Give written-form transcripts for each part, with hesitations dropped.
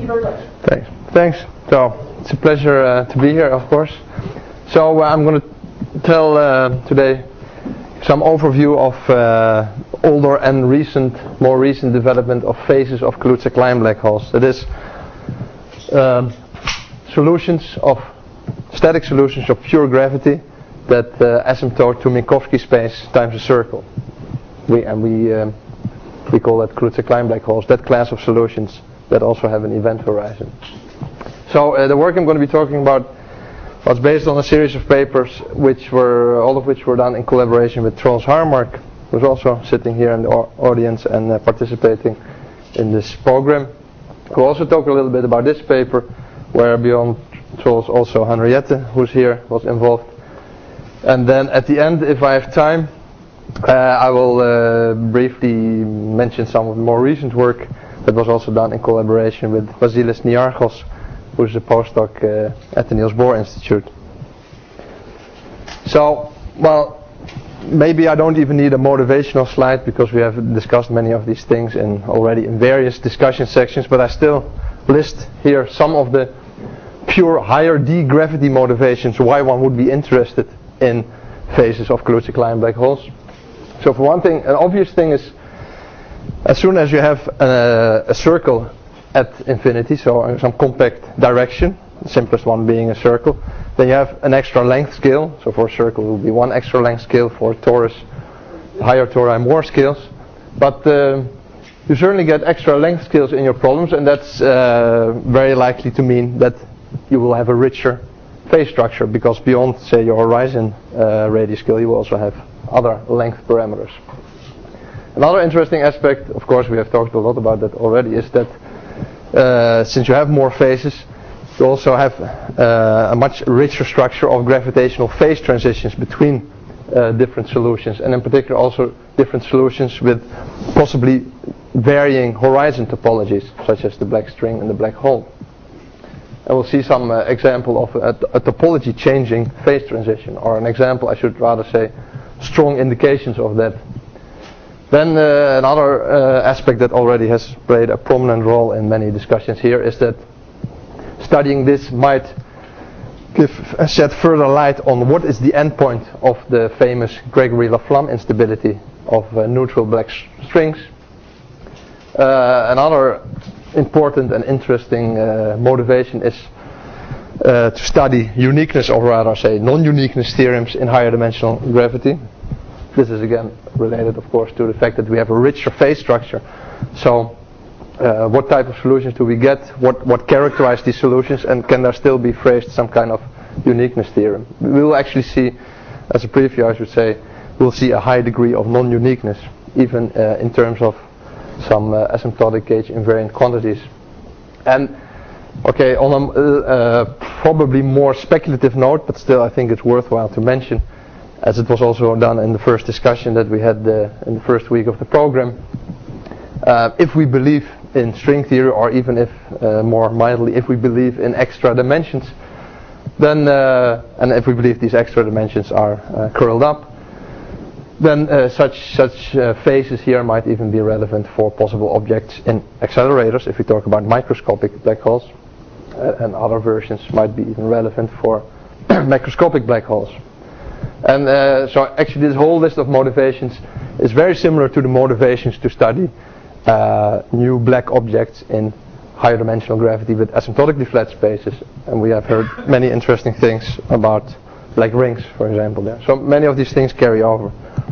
very much. Thanks. So it's a pleasure to be here, of course. So I'm going to tell today some overview of older and more recent development of phases of Kaluza-Klein black holes. That is, static solutions of pure gravity that asymptote to Minkowski space times a circle. We call that Kaluza-Klein black holes, that class of solutions that also have an event horizon. So the work I'm going to be talking about was based on a series of papers all of which were done in collaboration with Troels Harmark, who's also sitting here in the audience and participating in this program. We'll also talk a little bit about this paper, where beyond Troels also Henriette, who's here, was involved. And then at the end, if I have time, I will briefly mention some of the more recent work that was also done in collaboration with Vasilis Niarchos, who's a postdoc at the Niels Bohr Institute. So, well, maybe I don't even need a motivational slide because we have discussed many of these things already in various discussion sections, but I still list here some of the pure higher D gravity motivations why one would be interested in phases of Kaluza-Klein black holes. So for one thing, an obvious thing is, as soon as you have a circle at infinity, so in some compact direction, the simplest one being a circle, then you have an extra length scale. So for a circle it will be one extra length scale, for a torus, higher tori more scales. But you certainly get extra length scales in your problems, and that's very likely to mean that you will have a richer phase structure, because beyond, say, your horizon radius scale, you will also have other length parameters. Another interesting aspect, of course, we have talked a lot about that already, is that since you have more phases, you also have a much richer structure of gravitational phase transitions between different solutions, and in particular also different solutions with possibly varying horizon topologies, such as the black string and the black hole. And we'll see some example of a topology changing phase transition, or an example, I should rather say, strong indications of that. Then another aspect that already has played a prominent role in many discussions here is that studying this might shed further light on what is the endpoint of the famous Gregory-LaFlamme instability of neutral black strings. Another important and interesting motivation is to study uniqueness, or rather say non-uniqueness theorems in higher dimensional gravity. This is again related, of course, to the fact that we have a richer phase structure. So what type of solutions do we get? What characterize these solutions, and can there still be phrased some kind of uniqueness theorem? We will actually see, as a preview I should say, we'll see a high degree of non-uniqueness, even in terms of some asymptotic gauge invariant quantities. And okay, on a probably more speculative note, but still I think it's worthwhile to mention, as it was also done in the first discussion that we had in the first week of the program, if we believe in string theory, or even if more mildly, if we believe in extra dimensions, then and if we believe these extra dimensions are curled up, then such phases here might even be relevant for possible objects in accelerators, if we talk about microscopic black holes, and other versions might be even relevant for macroscopic black holes. And so actually this whole list of motivations is very similar to the motivations to study new black objects in higher dimensional gravity with asymptotically flat spaces, and we have heard many interesting things about black rings, for example, there. So many of these things carry over.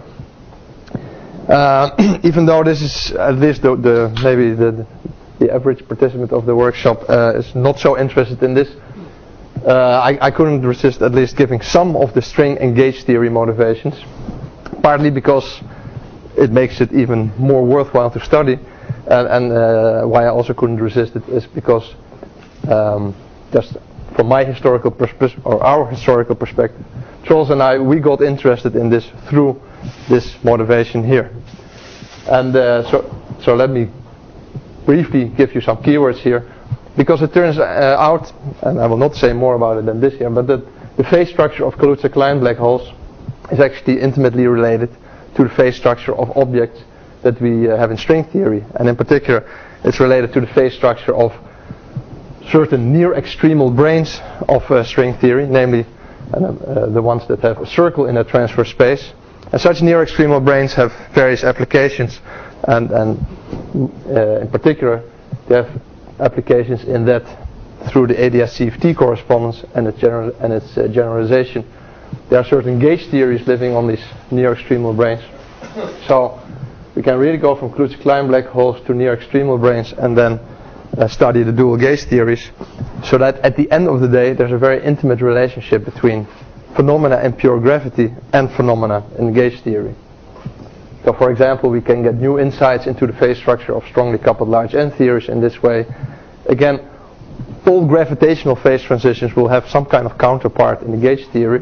Even though this is at least maybe the average participant of the workshop is not so interested in this, I couldn't resist at least giving some of the string and gauge theory motivations, partly because it makes it even more worthwhile to study, and why I also couldn't resist it is because just from my historical perspective, or our historical perspective, Troels and I, we got interested in this through this motivation here. And so let me briefly give you some keywords here, because it turns out, and I will not say more about it than this here, but that the phase structure of Kaluza-Klein black holes is actually intimately related to the phase structure of objects that we have in string theory, and in particular it's related to the phase structure of certain near extremal branes of string theory, namely the ones that have a circle in a transfer space. And such near extremal branes have various applications, and in particular they have applications in that through the ADS-CFT correspondence and its generalization, there are certain gauge theories living on these near extremal branes. So we can really go from Kaluza-Klein black holes to near extremal branes and then study the dual gauge theories, so that at the end of the day there's a very intimate relationship between phenomena in pure gravity and phenomena in gauge theory. So for example, we can get new insights into the phase structure of strongly coupled large N theories in this way. Again, all gravitational phase transitions will have some kind of counterpart in the gauge theory.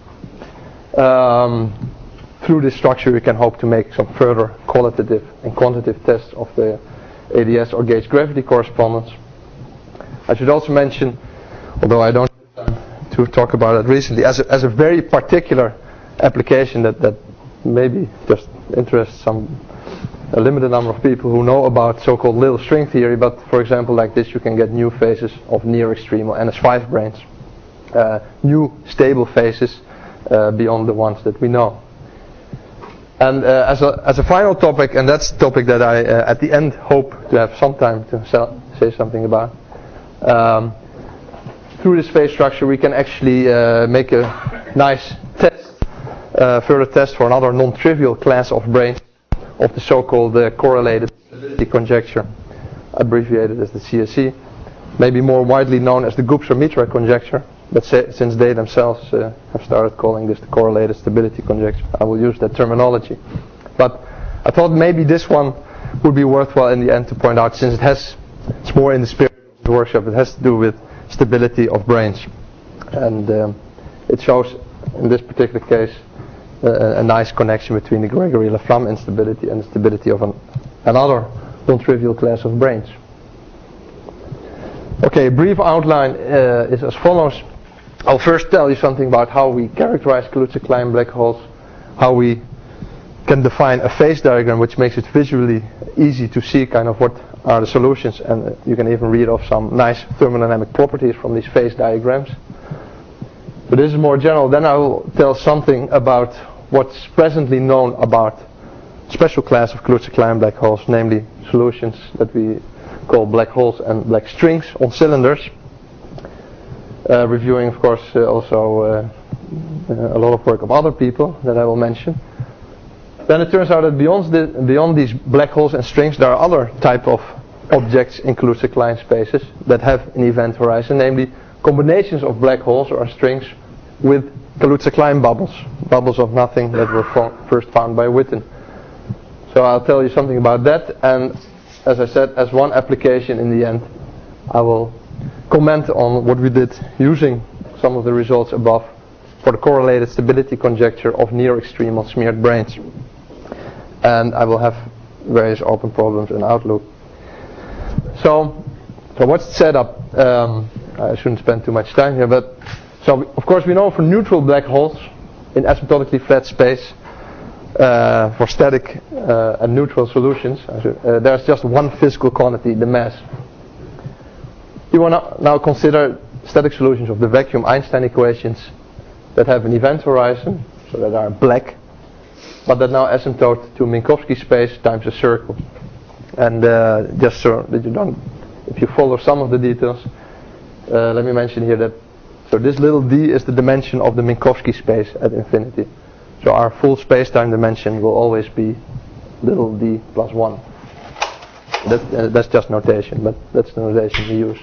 Through this structure we can hope to make some further qualitative and quantitative tests of the ADS or gauge gravity correspondence. I should also mention, although I don't have time to talk about it recently, as a very particular application that maybe just interests a limited number of people who know about so-called little string theory, but for example like this you can get new phases of near extremal NS5 branes, new stable phases beyond the ones that we know. And as a final topic, and that's the topic that I at the end hope to have some time to say something about, through this phase structure we can actually make a nice test, further test for another non-trivial class of branes of the so-called correlated stability conjecture, abbreviated as the CSE, maybe more widely known as the Gubser-Mitra conjecture, but since they themselves have started calling this the correlated stability conjecture, I will use that terminology. But I thought maybe this one would be worthwhile in the end to point out, since it's more in the spirit of the workshop, it has to do with stability of branes. And it shows, in this particular case, a nice connection between the Gregory-Laflamme instability and the stability of another non-trivial class of branes. Okay, a brief outline is as follows. I'll first tell you something about how we characterize Kaluza-Klein black holes, how we can define a phase diagram which makes it visually easy to see kind of what are the solutions, and you can even read off some nice thermodynamic properties from these phase diagrams. But this is more general. Then I will tell something about what's presently known about a special class of Kaluza-Klein black holes, namely solutions that we call black holes and black strings on cylinders. Reviewing, of course, also a lot of work of other people that I will mention. Then it turns out that beyond these black holes and strings, there are other type of objects in Kaluza-Klein spaces that have an event horizon, namely combinations of black holes or strings with Kaluza-Klein bubbles of nothing that were first found by Witten. So I'll tell you something about that, and as I said, as one application in the end, I will comment on what we did using some of the results above for the correlated stability conjecture of near extremal smeared branes. And I will have various open problems and outlook. So what's the setup? I shouldn't spend too much time here, but so of course we know for neutral black holes in asymptotically flat space, for static and neutral solutions, there's just one physical quantity, the mass. You want to now consider static solutions of the vacuum Einstein equations that have an event horizon, so that are black, but that now asymptote to Minkowski space times a circle. And just so that you don't, if you follow some of the details, let me mention here that so this little d is the dimension of the Minkowski space at infinity. So our full space-time dimension will always be little d plus 1. That's just notation, but that's the notation we use.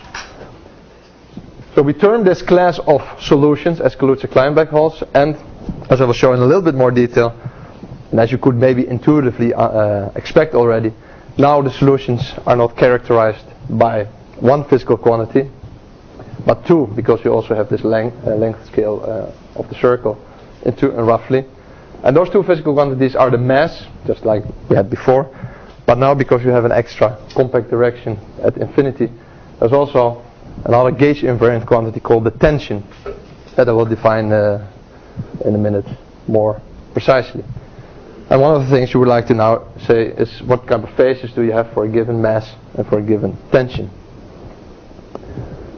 So we term this class of solutions as Kaluza-Klein black holes, and as I will show in a little bit more detail, and as you could maybe intuitively expect already, now the solutions are not characterized by one physical quantity, but two, because we also have this length scale of the circle into roughly. And those two physical quantities are the mass, just like we had before, but now because you have an extra compact direction at infinity, there's also another gauge invariant quantity called the tension that I will define in a minute more precisely. And one of the things you would like to now say is what kind of phases do you have for a given mass and for a given tension.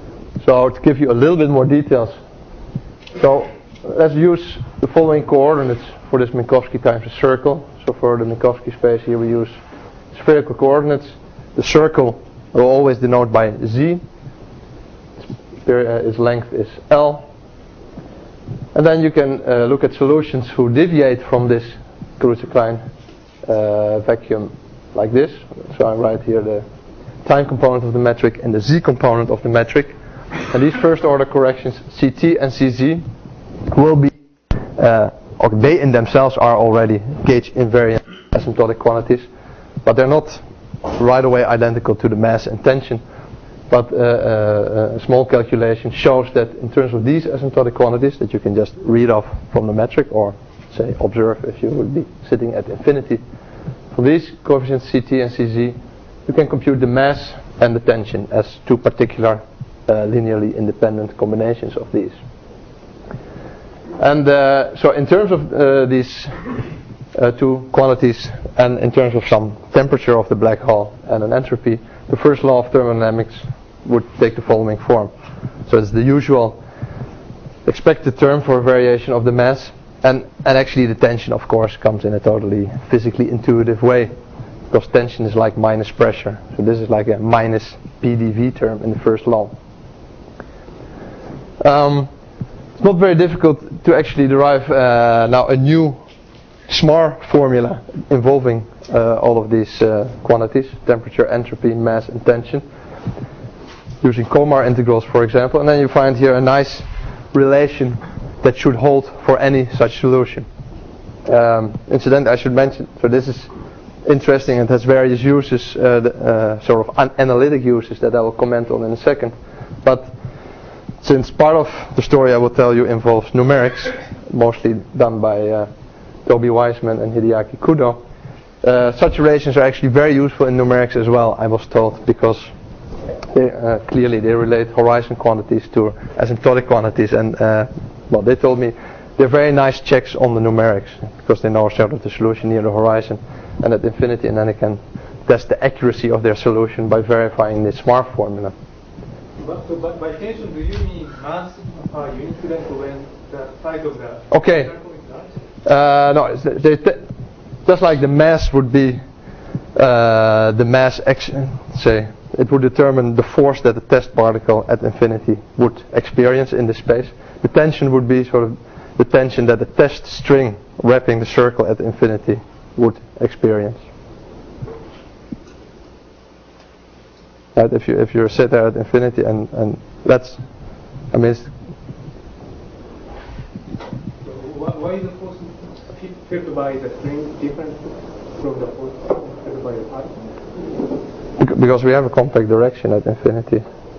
So to give you a little bit more details, so let's use the following coordinates for this Minkowski times a circle. So for the Minkowski space here we use spherical coordinates. The circle will always denote by z. Its length is L. And then you can look at solutions who deviate from this Karuta-Klein vacuum like this. So I write here the time component of the metric and the z component of the metric. And these first order corrections, Ct and Cz, will be, or they in themselves are already gauge invariant asymptotic quantities, but they're not right away identical to the mass and tension. But a small calculation shows that in terms of these asymptotic quantities that you can just read off from the metric, or say observe if you would be sitting at infinity. For these coefficients Ct and Cz, you can compute the mass and the tension as two particular linearly independent combinations of these. And so in terms of these two quantities, and in terms of some temperature of the black hole and an entropy, the first law of thermodynamics would take the following form. So it's the usual expected term for a variation of the mass, and actually the tension of course comes in a totally physically intuitive way, because tension is like minus pressure. So this is like a minus PDV term in the first law. It's not very difficult to actually derive now a new SMAR formula involving all of these quantities, temperature, entropy, mass and tension, using Komar integrals for example, and then you find here a nice relation that should hold for any such solution. Incidentally, I should mention, so this is interesting and has various uses, sort of analytic uses that I will comment on in a second, but since part of the story I will tell you involves numerics, mostly done by Toby Weisman and Hideaki Kudo, such relations are actually very useful in numerics as well, I was told, because clearly they relate horizon quantities to asymptotic quantities, and well, they told me they're very nice checks on the numerics, because they know sort of the solution near the horizon and at infinity, and then they can test the accuracy of their solution by verifying the SMAR formula. But by tension, do you mean mass unit when the size of the okay. No, just like the mass would be the mass say it would determine the force that the test particle at infinity would experience in this space. The tension would be sort of the tension that the test string wrapping the circle at infinity would experience. Right, if you sit there at infinity and that's, I mean, it's, why is the force felt by the string different from the force felt by the particle? Because we have a compact direction at infinity.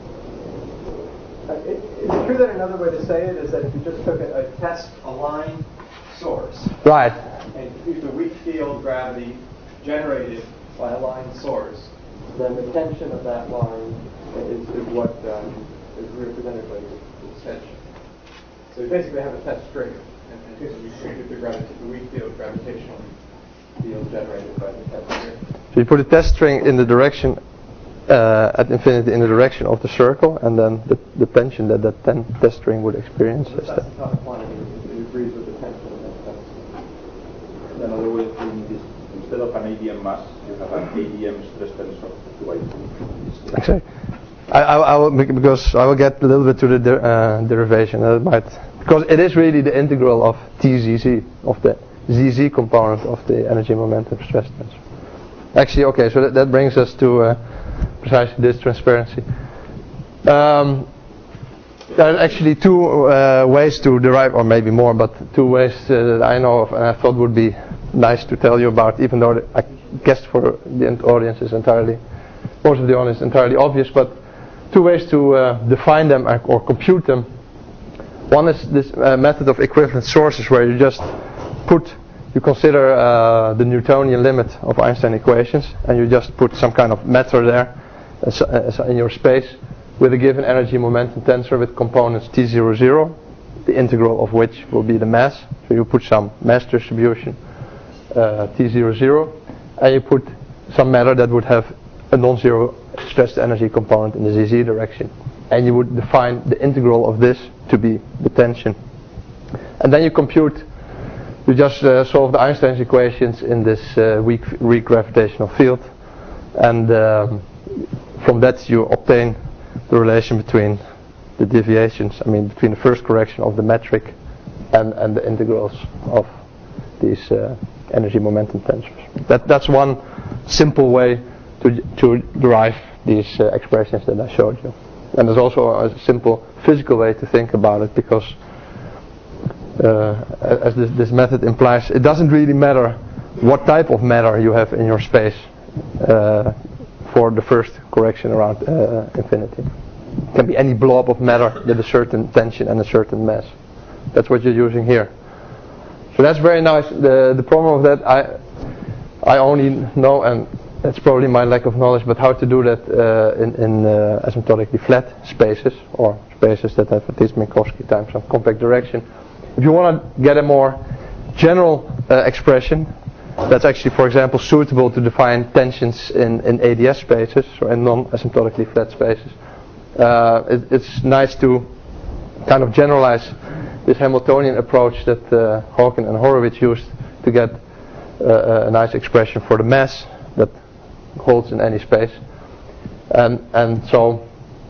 Is it true that another way to say it is that if you just took a test aligned source, right, and used a weak field gravity generated by a line source, then the tension of that line is what is represented by the tension. So you basically have a test string, and you compute the weak field gravitational field generated by the test string. So you put a test string in the direction at infinity in the direction of the circle, and then the tension that test string would experience. That's the top quantity. It agrees with the tension of that test. In other words, instead of an ADM mass, you have an ADM stress tensor divided. Exactly. I will, because I will get a little bit to the derivation. Because it is really the integral of TZZ, of the ZZ component of the energy momentum stress tensor. Actually, okay, so that brings us to precisely this transparency. There are actually two ways to derive, or maybe more, but two ways that I know of and I thought would be nice to tell you about, even though I guess for the audience is most of the audience is entirely obvious, but two ways to define them or compute them. One is this method of equivalent sources, where you just consider the Newtonian limit of Einstein equations, and you just put some kind of matter there in your space with a given energy momentum tensor with components T00, the integral of which will be the mass. So you put some mass distribution T00, and you put some matter that would have a non-zero stressed energy component in the ZZ direction. and you would define the integral of this to be the tension. And then you just solve the Einstein's equations in this weak gravitational field, and from that you obtain the relation between the deviations, between the first correction of the metric and the integrals of these energy momentum tensors. That's one simple way to derive these expressions that I showed you. And there's also a simple physical way to think about it, because as this method implies, it doesn't really matter what type of matter you have in your space for the first correction around infinity. It can be any blob of matter with a certain tension and a certain mass. That's what you're using here. So that's very nice. The problem of that, I only know, and it's probably my lack of knowledge, but how to do that in asymptotically flat spaces, or spaces that have at least Minkowski times some compact direction. If you want to get a more general expression that's actually, for example, suitable to define tensions in ADS spaces, or in non-asymptotically flat spaces, it's nice to kind of generalize this Hamiltonian approach that Hawken and Horowitz used to get a nice expression for the mass that holds in any space. And so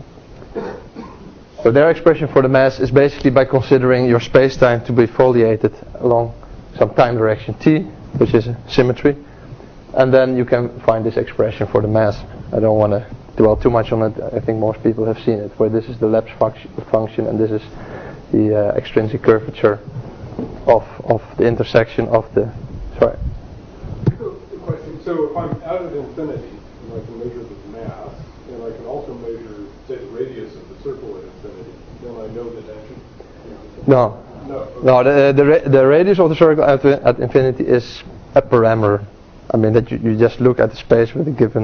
their expression for the mass is basically by considering your space-time to be foliated along some time direction t, which is a symmetry, and then you can find this expression for the mass. I don't want to dwell too much on it. I think most people have seen it, where this is the Leb's function and this is the extrinsic curvature of the intersection of the... Sorry. So if I'm out at infinity, and I can measure the mass, and I can also measure, say, the radius of the circle at infinity, then I know the tension? No. No, the radius of the circle at infinity is a parameter. That you just look at the space with a given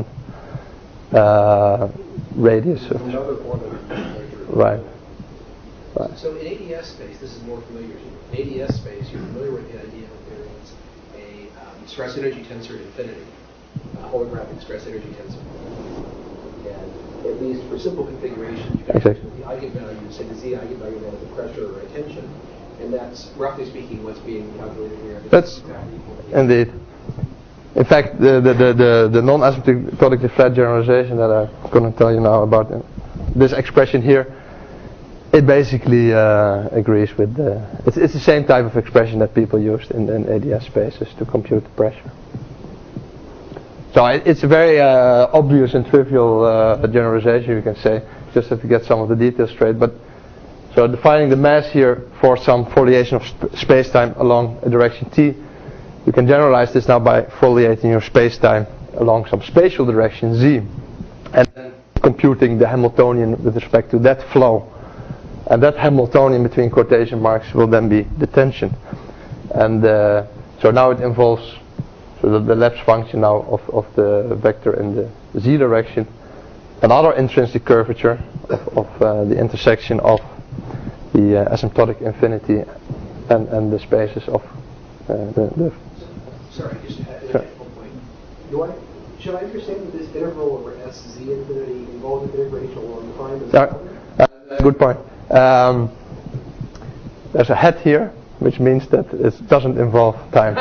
radius. Another quantity you measure. Right. So in ADS space, this is more familiar to you. In ADS space, you're familiar with the idea that there is a stress energy tensor at infinity, a holographic stress energy tensor. And at least for simple configuration, you can the eigenvalue, say the z eigenvalue of the pressure or a tension, and that's, roughly speaking, what's being calculated here. That's indeed. In fact, the non-asymptotically flat generalization that I'm going to tell you now about, this expression here, it basically agrees with it's the same type of expression that people used in ADS spaces to compute the pressure. So it's a very obvious and trivial generalization, you can say. Just have to get some of the details straight. But so defining the mass here for some foliation of space-time along a direction t, you can generalize this now by foliating your space-time along some spatial direction z, and then computing the Hamiltonian with respect to that flow. And that Hamiltonian between quotation marks will then be the tension. And so now it involves the Leb's function now of the vector in the z direction, another intrinsic curvature of the intersection of the asymptotic infinity and the spaces of the... Sorry, just at a technical point. Should I understand that this interval over sz infinity involves integration along time as well? Good point. There's a hat here, which means that it doesn't involve time.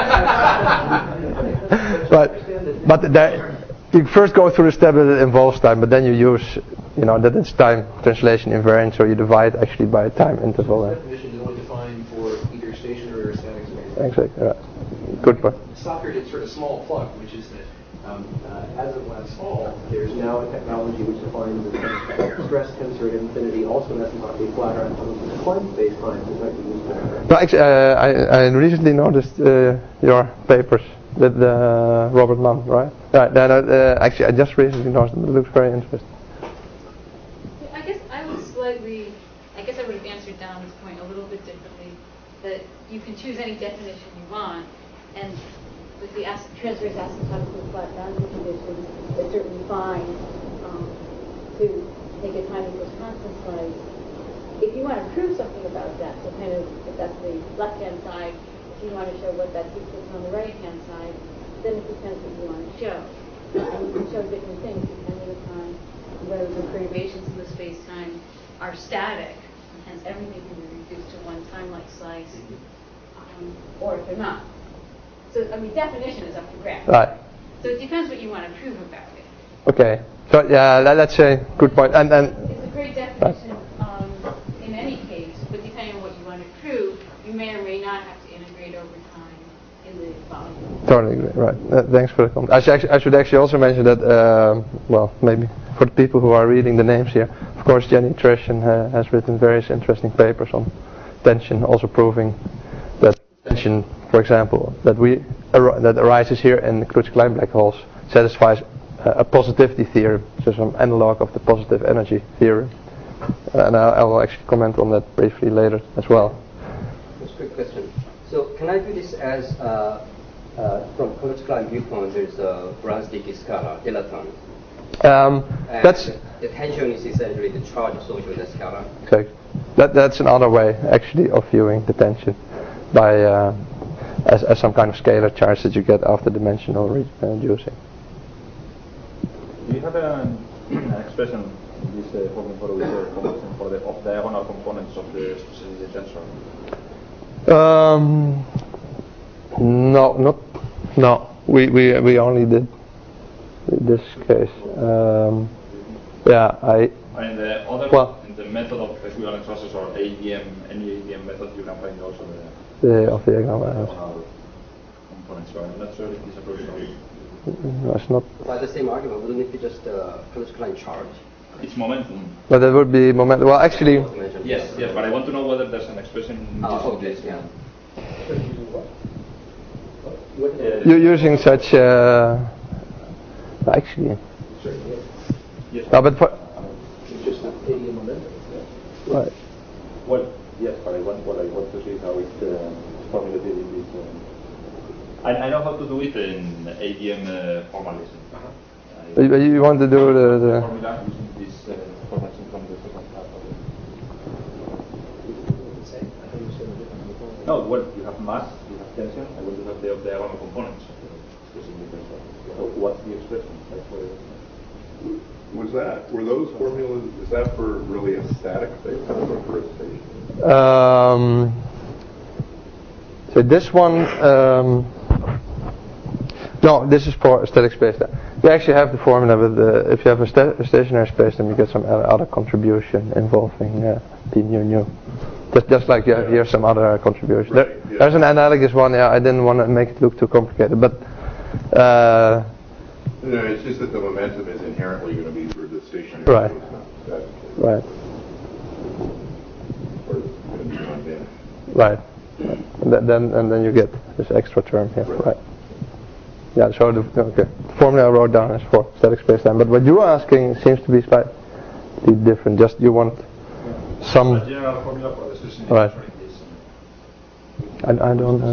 but you first go through the step that it involves time, but then you use, that it's time translation invariant, so you divide actually by a time interval. This definition is only defined for either stationary or static space. Exactly. Right. Good point. Soccer did sort of small plug, which is that as of last fall, there's now a technology which defines the stress tensor at infinity, also asymptotically flat or asymptotically declined space-time, which might be useful. No, actually, I recently noticed your papers with Robert Mann, right? Right. Actually, I just recently noticed it. It looks very interesting. I guess I would have answered Don's point a little bit differently. That you can choose any definition you want, and with the transverse asymptotically flat boundary conditions, it's certainly fine to take a time equals constant slice. If you want to prove something about that, so kind of, if that's the left-hand side, if you want to show what that's equal to on the right-hand side, then it depends what you want to show. And you can show different things depending upon whether the perturbations in the space-time are static, and hence everything can be reduced to one time-like slice, or if they're not. So, I mean, definition is up to graph. Right. So it depends what you want to prove about it. Okay. So yeah, that's a good point. And It's a great definition in any case, but depending on what you want to prove, you may or may not have to integrate over time in the volume. totally agree. Right. Thanks for the comment. I should actually also mention that, well, maybe for the people who are reading the names here, of course, Jenny Tresham has written various interesting papers on tension, also proving that tension, for example, that arises here in Karuch-Klein black holes satisfies a positivity theorem, so some analog of the positive energy theorem. And I will actually comment on that briefly later as well. Just a quick question. So can I do this as, from Karuch-Klein viewpoint, there's a Brans-Dicke scalar, dilaton. That's the tension is essentially the charge associated with the scalar. Okay. That's another way, actually, of viewing the tension by as some kind of scalar charge that you get after dimensional reducing. Do you have an expression in this formula for the off-diagonal components of the specificity tensor? No. We only did this case. And the other, in the method of equivalent sources or ADM, any ADM method, you can find also the off-diagonal components. So I'm not sure if this approach is. No, it's not. By the same argument, wouldn't it be just Karuch-Klein charge? It's momentum. But that would be momentum. Well, actually. Yes, but I want to know whether there's an expression in this. Yeah. You're using such. Actually. Yes. No, but for. It's just ADM momentum. Right. Well, yes, but what I want to see is how it's formulated in this. I know how to do it in ADM formalism. You want to do the formula using this formalism from the second half of it. No, well, you have mass, you have tension, and when you have the off-diagonal components of the specific tensor. So what's the expression? Were those formulas, is that for really a static phase or for a station? So this one, no, this is for a static space. You actually have the formula, but if you have a stationary space, then you get some other contribution involving d nu. Just like you have here some other contribution. There's an analogous one. Yeah, I didn't want to make it look too complicated, but. No, it's just that the momentum is inherently going to be for the stationary. Right. So Right. Right. And then you get this extra term here. Right. Yeah. So the formula I wrote down is for static spacetime, but what you're asking seems to be slightly different. Just you want some. A general formula for the stationary Right. tensor. I don't.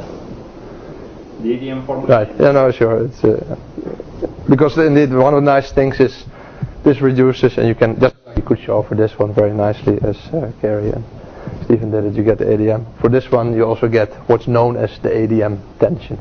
The ADM formula. Right. Yeah. No. Sure. It's because indeed one of the nice things is this reduces, and you could show for this one very nicely as Carrie and Stephen did it. You get the ADM. For this one, you also get what's known as the ADM tension.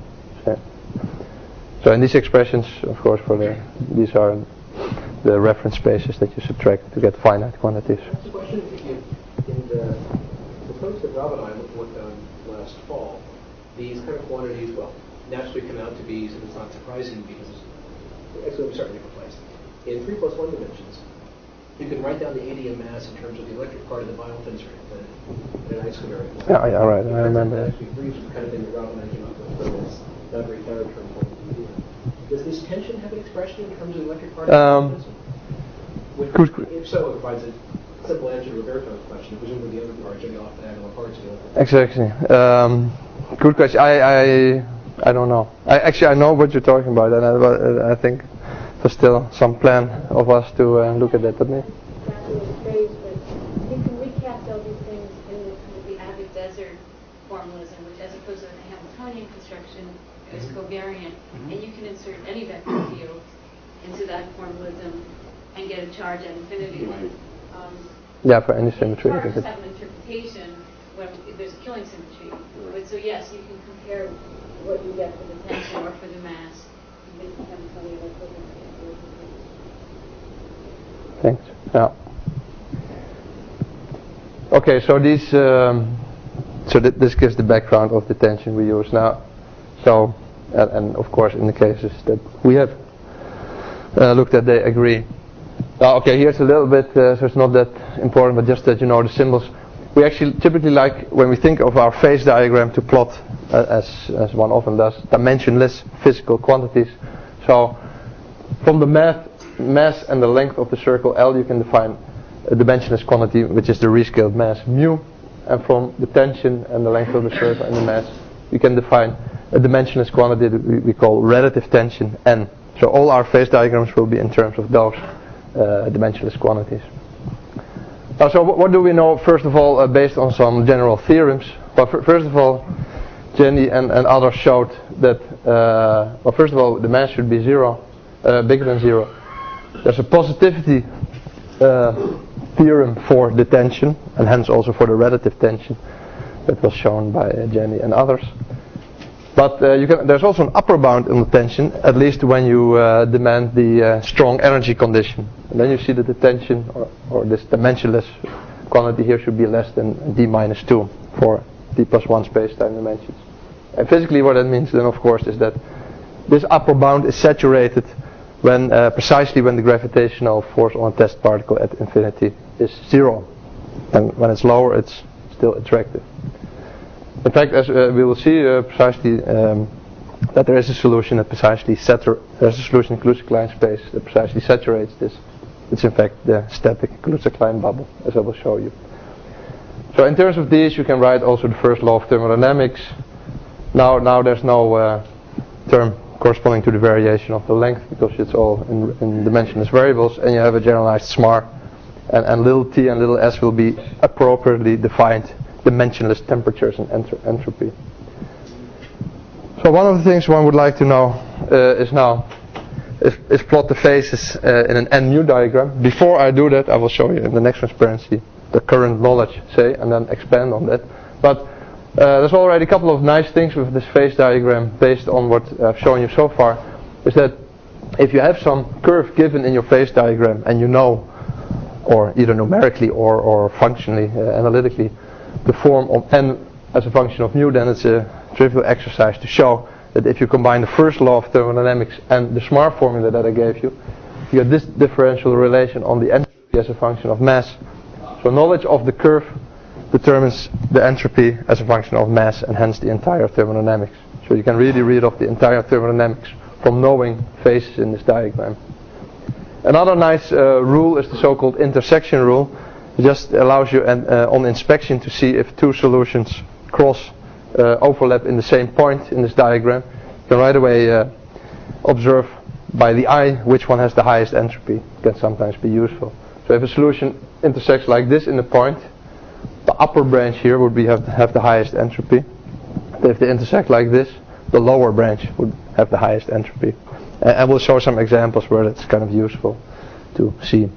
So in these expressions, of course, these are the reference spaces that you subtract to get finite quantities. That's a question. In the post that Rob and I worked on last fall, these kind of quantities, naturally come out to be, so it's not surprising because actually, we start in a different place. In 3+1 dimensions, you can write down the ADM mass in terms of the electric part of the Weyl tensor, the nice covariance. Yeah, right. I remember that. Actually agrees with the kind of thing that Rob and I came up with for this not very thorough term called ADM. Does this tension have an expression in terms of the electric part of the tensor? If so, it provides a simple answer to Roberto's question. Presumably the other parts are the off-diagonal parts of the electric. Exactly. Good question. I don't know. I know what you're talking about, and I think there's still some plan of us to look at that, doesn't it? Exactly the phrase, but you can recast all these things in the Avid Desert formalism, which as opposed to the Hamiltonian construction is covariant, and you can insert any vector field into that formalism and get a charge at infinity. Yeah, for any symmetry. It's hard to have an interpretation when there's a killing symmetry. But so yes, you can compare what you get for the tension or for the mass. Thanks. Yeah. Okay, so these, this gives the background of the tension we use now. So, and of course in the cases that we have looked at, they agree. Now, okay, here's a little bit, so it's not that important, but just that you know the symbols. We actually typically like, when we think of our phase diagram, to plot, as one often does, dimensionless physical quantities. So, from the mass and the length of the circle L, you can define a dimensionless quantity, which is the rescaled mass mu, and from the tension and the length of the circle and the mass, you can define a dimensionless quantity that we call relative tension n. So all our phase diagrams will be in terms of those dimensionless quantities. So what do we know, first of all, based on some general theorems? Well, first of all, Jenny and others showed that, well, first of all, the mass should be zero, bigger than zero. There's a positivity theorem for the tension, and hence also for the relative tension, that was shown by Jenny and others. But there's also an upper bound in the tension, at least when you demand the strong energy condition. And then you see that the tension, or this dimensionless quantity here, should be less than d minus 2 for d plus 1 space-time dimensions. And physically what that means then, of course, is that this upper bound is saturated when precisely when the gravitational force on a test particle at infinity is 0. And when it's lower, it's still attractive. In fact, as we will see precisely that there is a solution that precisely there's a solution in Kaluza-Klein space that precisely saturates this. It's in fact the static Kaluza-Klein bubble, as I will show you. So in terms of these, you can write also the first law of thermodynamics. Now there's no term corresponding to the variation of the length, because it's all in dimensionless variables, and you have a generalized SMAR, and little t and little s will be appropriately defined dimensionless temperatures and entropy. So one of the things one would like to know is plot the phases in an n mu diagram. Before I do that, I will show you in the next transparency the current knowledge, say, and then expand on that. But there's already a couple of nice things with this phase diagram based on what I've shown you so far, is that if you have some curve given in your phase diagram and you know, or either numerically or functionally, analytically, the form of n as a function of mu, then it's a trivial exercise to show that if you combine the first law of thermodynamics and the SMAR formula that I gave you, you get this differential relation on the entropy as a function of mass. So knowledge of the curve determines the entropy as a function of mass, and hence the entire thermodynamics. So you can really read off the entire thermodynamics from knowing phases in this diagram. Another nice rule is the so-called intersection rule. It just allows you on inspection to see if two solutions overlap in the same point in this diagram. You can right away observe by the eye which one has the highest entropy. It can sometimes be useful. So if a solution intersects like this in the point, the upper branch here would have the highest entropy. If they intersect like this, the lower branch would have the highest entropy. And we'll show some examples where that's kind of useful to see.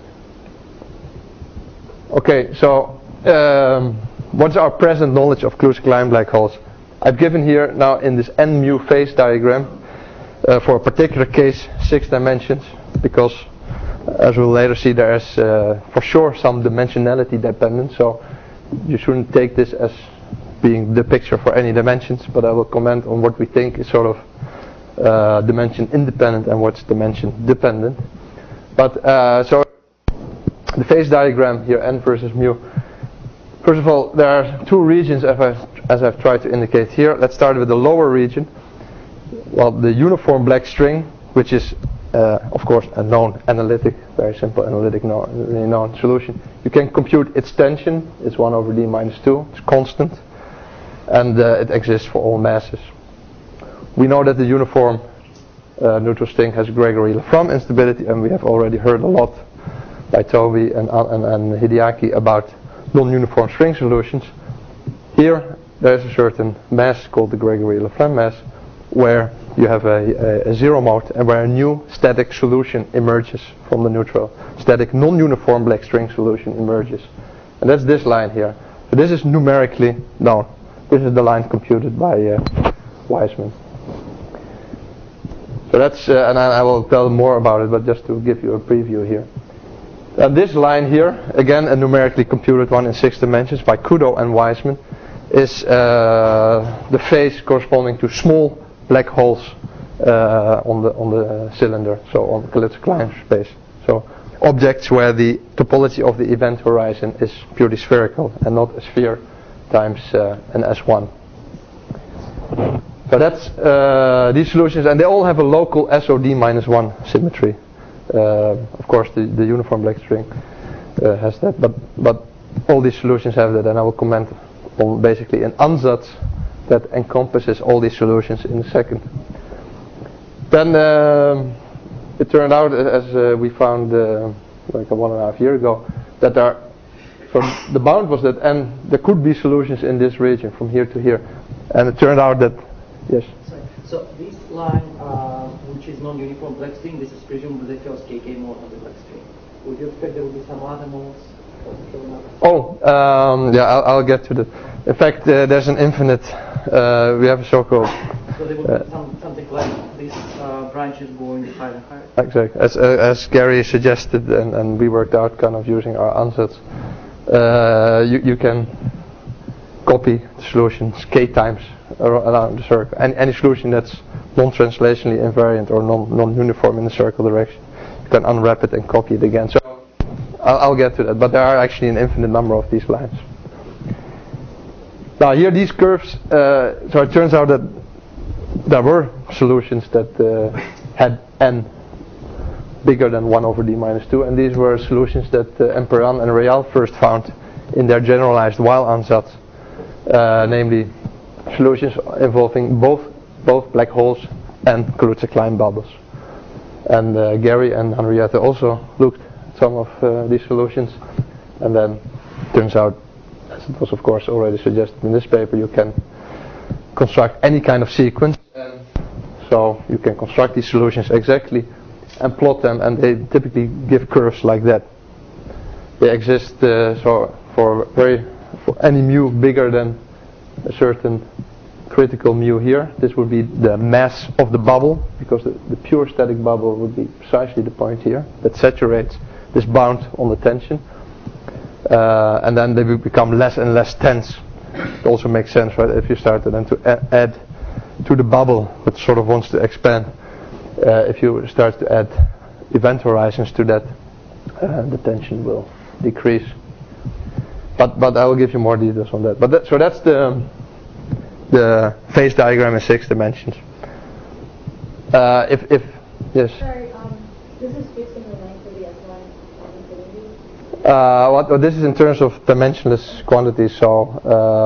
Okay, so what's our present knowledge of Kaluza-Klein black holes? I've given here now in this n mu phase diagram for a particular case 6 dimensions, because as we'll later see, there is for sure some dimensionality dependence, so you shouldn't take this as being the picture for any dimensions, but I will comment on what we think is sort of dimension independent and what's dimension dependent. But so the phase diagram here, n versus mu. First of all, there are two regions as I've tried to indicate here. Let's start with the lower region. Well, the uniform black string, which is of course a known analytic, very simple analytic known solution. You can compute its tension. It's 1 over d minus 2. It's constant, and it exists for all masses. We know that the uniform neutral string has Gregory-LaFlamme instability, and we have already heard a lot by Toby and Hideaki about non-uniform string solutions. Here there is a certain mass called the Gregory-LaFlamme mass, where you have a zero mode and where a new static solution emerges from the neutral. Static non-uniform black string solution emerges. And that's this line here. So this is numerically known. This is the line computed by Wiseman. So that's, and I will tell more about it, but just to give you a preview here. This line here, again a numerically computed one in 6 dimensions by Kudo and Wiseman, is the phase corresponding to small black holes on the cylinder, so on the Kaluza-Klein space. So objects where the topology of the event horizon is purely spherical and not a sphere times an S1. So that's these solutions, and they all have a local SOD-1 symmetry. Of course, the uniform black string has that, but all these solutions have that, and I will comment on basically an ansatz that encompasses all these solutions in a second. Then it turned out, as we found like 1.5 years ago, that so the bound was that, and there could be solutions in this region from here to here, and it turned out that yes. So this line, which is non-uniform black string, this is presumably the first KK mode of the black string. Would you expect there would be some other modes? Yeah, I'll get to that. In fact, there's an infinite. We have a so-called. So there would be something like these branches going higher and higher. Exactly, as Gary suggested, and we worked out kind of using our ansatz. You can copy the solutions k times around the circle. Any solution that's non-translationally invariant or non-uniform in the circle direction, you can unwrap it and copy it again. So I'll get to that, but there are actually an infinite number of these lines. Now here these curves, so it turns out that there were solutions that had n bigger than 1 over d minus 2, and these were solutions that Emperan and Real first found in their generalized Weil ansatz, namely solutions involving both black holes and Kaluza-Klein bubbles. And Gary and Henriette also looked at some of these solutions, and then turns out, as it was of course already suggested in this paper, you can construct any kind of sequence. So you can construct these solutions exactly and plot them, and they typically give curves like that. They exist so for any mu bigger than a certain critical mu here. This would be the mass of the bubble, because the pure static bubble would be precisely the point here that saturates this bound on the tension. And then they will become less and less tense. It also makes sense, right? If you start then to add to the bubble, which sort of wants to expand, if you start to add event horizons to that, the tension will decrease. But I will give you more details on that. But so that's the phase diagram in 6 dimensions. If yes. Sorry, this is fixing the length of the S1 infinity. What this is in terms of dimensionless quantities. So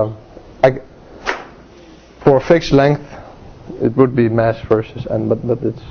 for a fixed length, it would be mass versus n, but it's.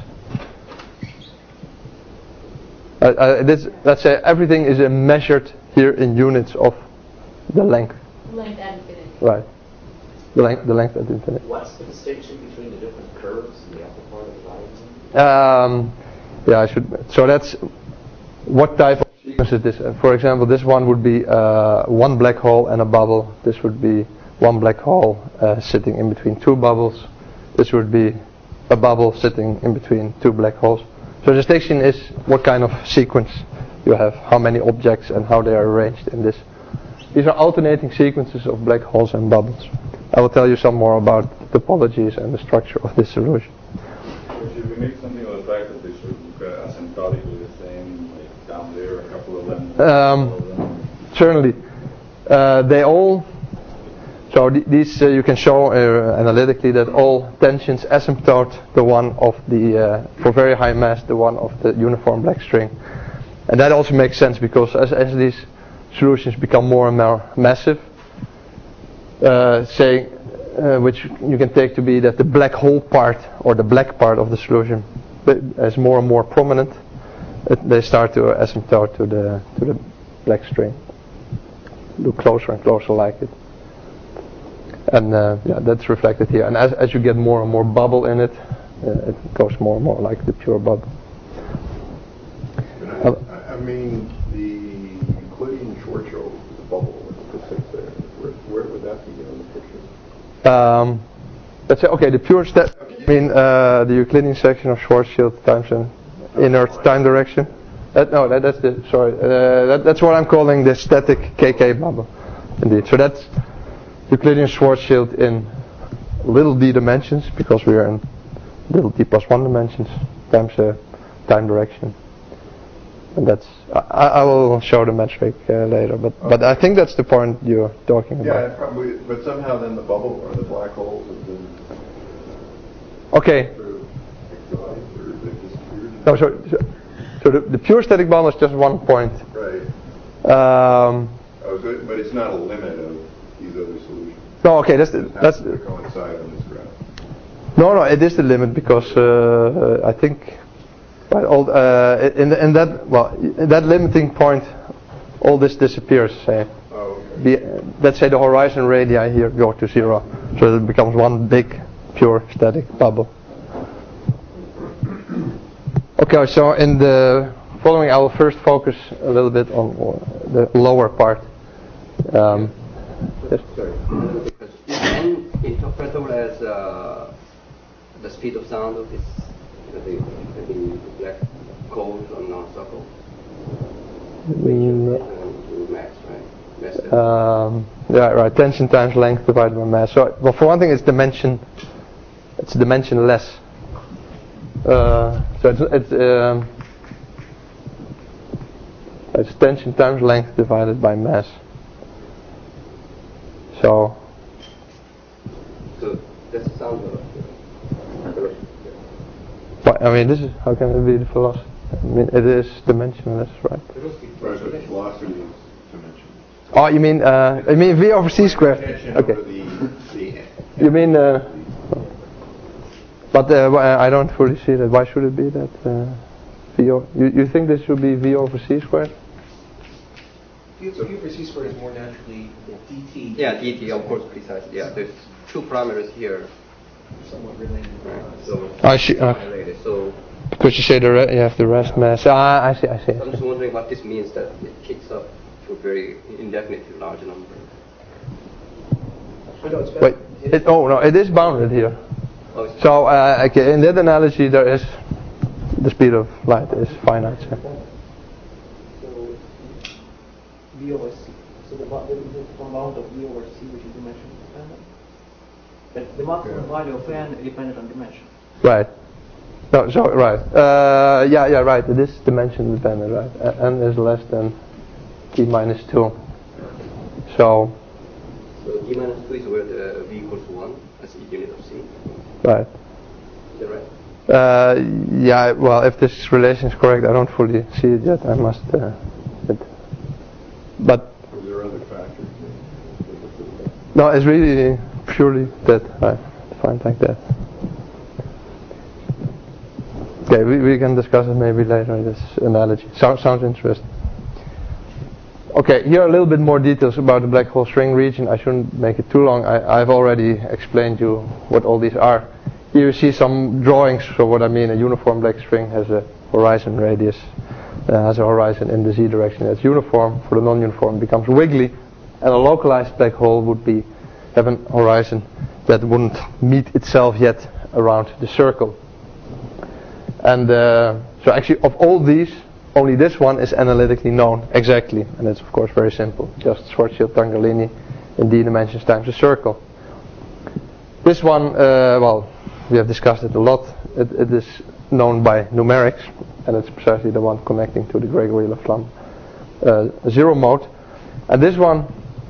Let's say everything is measured here in units of the length. Length at infinity. Right. The length at infinity. What's the distinction between the different curves in the upper part of the line? Yeah, I should. So that's what type of sequence is this? For example, this one would be one black hole and a bubble. This would be one black hole sitting in between 2 bubbles. This would be a bubble sitting in between 2 black holes. So the distinction is what kind of sequence you have, how many objects and how they are arranged in this. These are alternating sequences of black holes and bubbles. I will tell you some more about the topologies and the structure of this solution. Should we make something of the fact that they should look asymptotically the same, like down there, a couple of them? Certainly. They all. So these you can show analytically that all tensions asymptote the one of the for very high mass, the one of the uniform black string, and that also makes sense because as these solutions become more and more massive, which you can take to be that the black hole part or the black part of the solution is more and more prominent, they start to asymptote to the black string, look closer and closer like it. And yeah, that's reflected here. And as you get more and more bubble in it, it goes more and more like the pure bubble. I mean, the Euclidean Schwarzschild bubble that sits there, where would that be on the picture? Let's say, okay, the pure the Euclidean section of Schwarzschild times an inert time direction. That's what I'm calling the static KK bubble. Indeed. So that's Euclidean Schwarzschild in little d dimensions, because we are in little d plus 1 dimensions times time direction. And that's I will show the metric later, but I think that's the point you're talking about. Yeah, probably. But somehow then the bubble or the black holes have been. Okay. No, so the pure static bubble is just 1 point. Right. But it's not a limit of these other solutions. No, okay, that's coincide on this graph. No, it is the limit, because I think in that limiting point, all this disappears. Let's say the horizon radii here go to 0, so it becomes one big pure static bubble. Okay, so in the following, I will first focus a little bit on the lower part. Yes. Sorry. Is n interpretable as the speed of sound of this, the black hole on non-circle? Mass, right? Yeah, right. Tension times length divided by mass. So, well, for one thing, it's dimensionless. So it's tension times length divided by mass. So that's the sound of but, I mean, this is, how can it be the velocity? I mean, it is dimensionless, right? Right, but the velocity is dimensionless. Oh, you mean V over C squared? Okay. You mean, but I don't fully see that. Why should it be that you think this should be V over C squared? V over C squared is more naturally dt. Yeah, dt, of course, precisely. Yeah, there's two parameters here. Somewhat related. Right. So I see. Related. So because you say you have the rest mass. I see. I'm just wondering what this means, that it kicks up to a very indefinitely large number. Wait. It is bounded here. So okay, in that analogy, there is the speed of light is finite. So V over C. So the amount of V over C, which is dimension dependent. But the maximum value of n is dependent on dimension. Right. No, so right. Right. It is dimension dependent, right? N is less than t minus 2. So t minus 2 is where the v equals 1 as a unit of c. Right. Is that right? Yeah. Well, if this relation is correct, I don't fully see it yet. I must. But. Are there other factors? No, it's really purely that I find like that. Okay, we can discuss it maybe later, this analogy. Sounds interesting. Okay, here are a little bit more details about the black hole string region. I shouldn't make it too long. I've already explained you what all these are. Here you see some drawings. So what I mean, a uniform black string has a horizon radius, has a horizon in the z direction that's uniform. For the non-uniform, it becomes wiggly. And a localized black hole would have an horizon that wouldn't meet itself yet around the circle. And so actually of all these, only this one is analytically known exactly. And it's of course very simple. Just Schwarzschild-Tangerlini in d dimensions times a circle. This one, we have discussed it a lot. It is known by numerics. And it's precisely the one connecting to the Gregory-LaFlamme zero mode. And this one,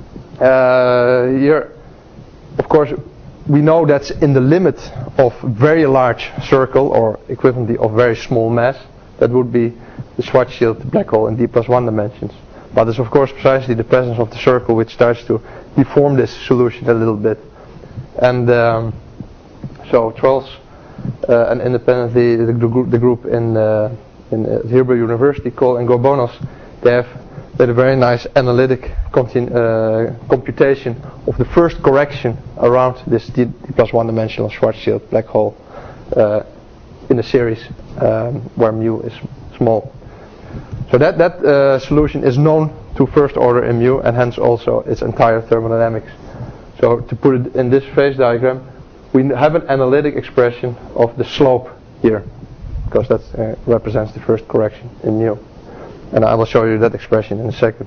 here, of course, we know that's in the limit of very large circle, or equivalently of very small mass. That would be the Schwarzschild black hole in d plus 1 dimensions. But it's of course precisely the presence of the circle which starts to deform this solution a little bit. And so Trolls and independently the group in Hebrew University, Cole and Gorbonos, they have did a very nice analytic computation of the first correction around this d plus 1 dimensional Schwarzschild black hole in a series where mu is small. So that solution is known to first order in mu, and hence also its entire thermodynamics. So to put it in this phase diagram, we have an analytic expression of the slope here, because that represents the first correction in mu. And I will show you that expression in a second.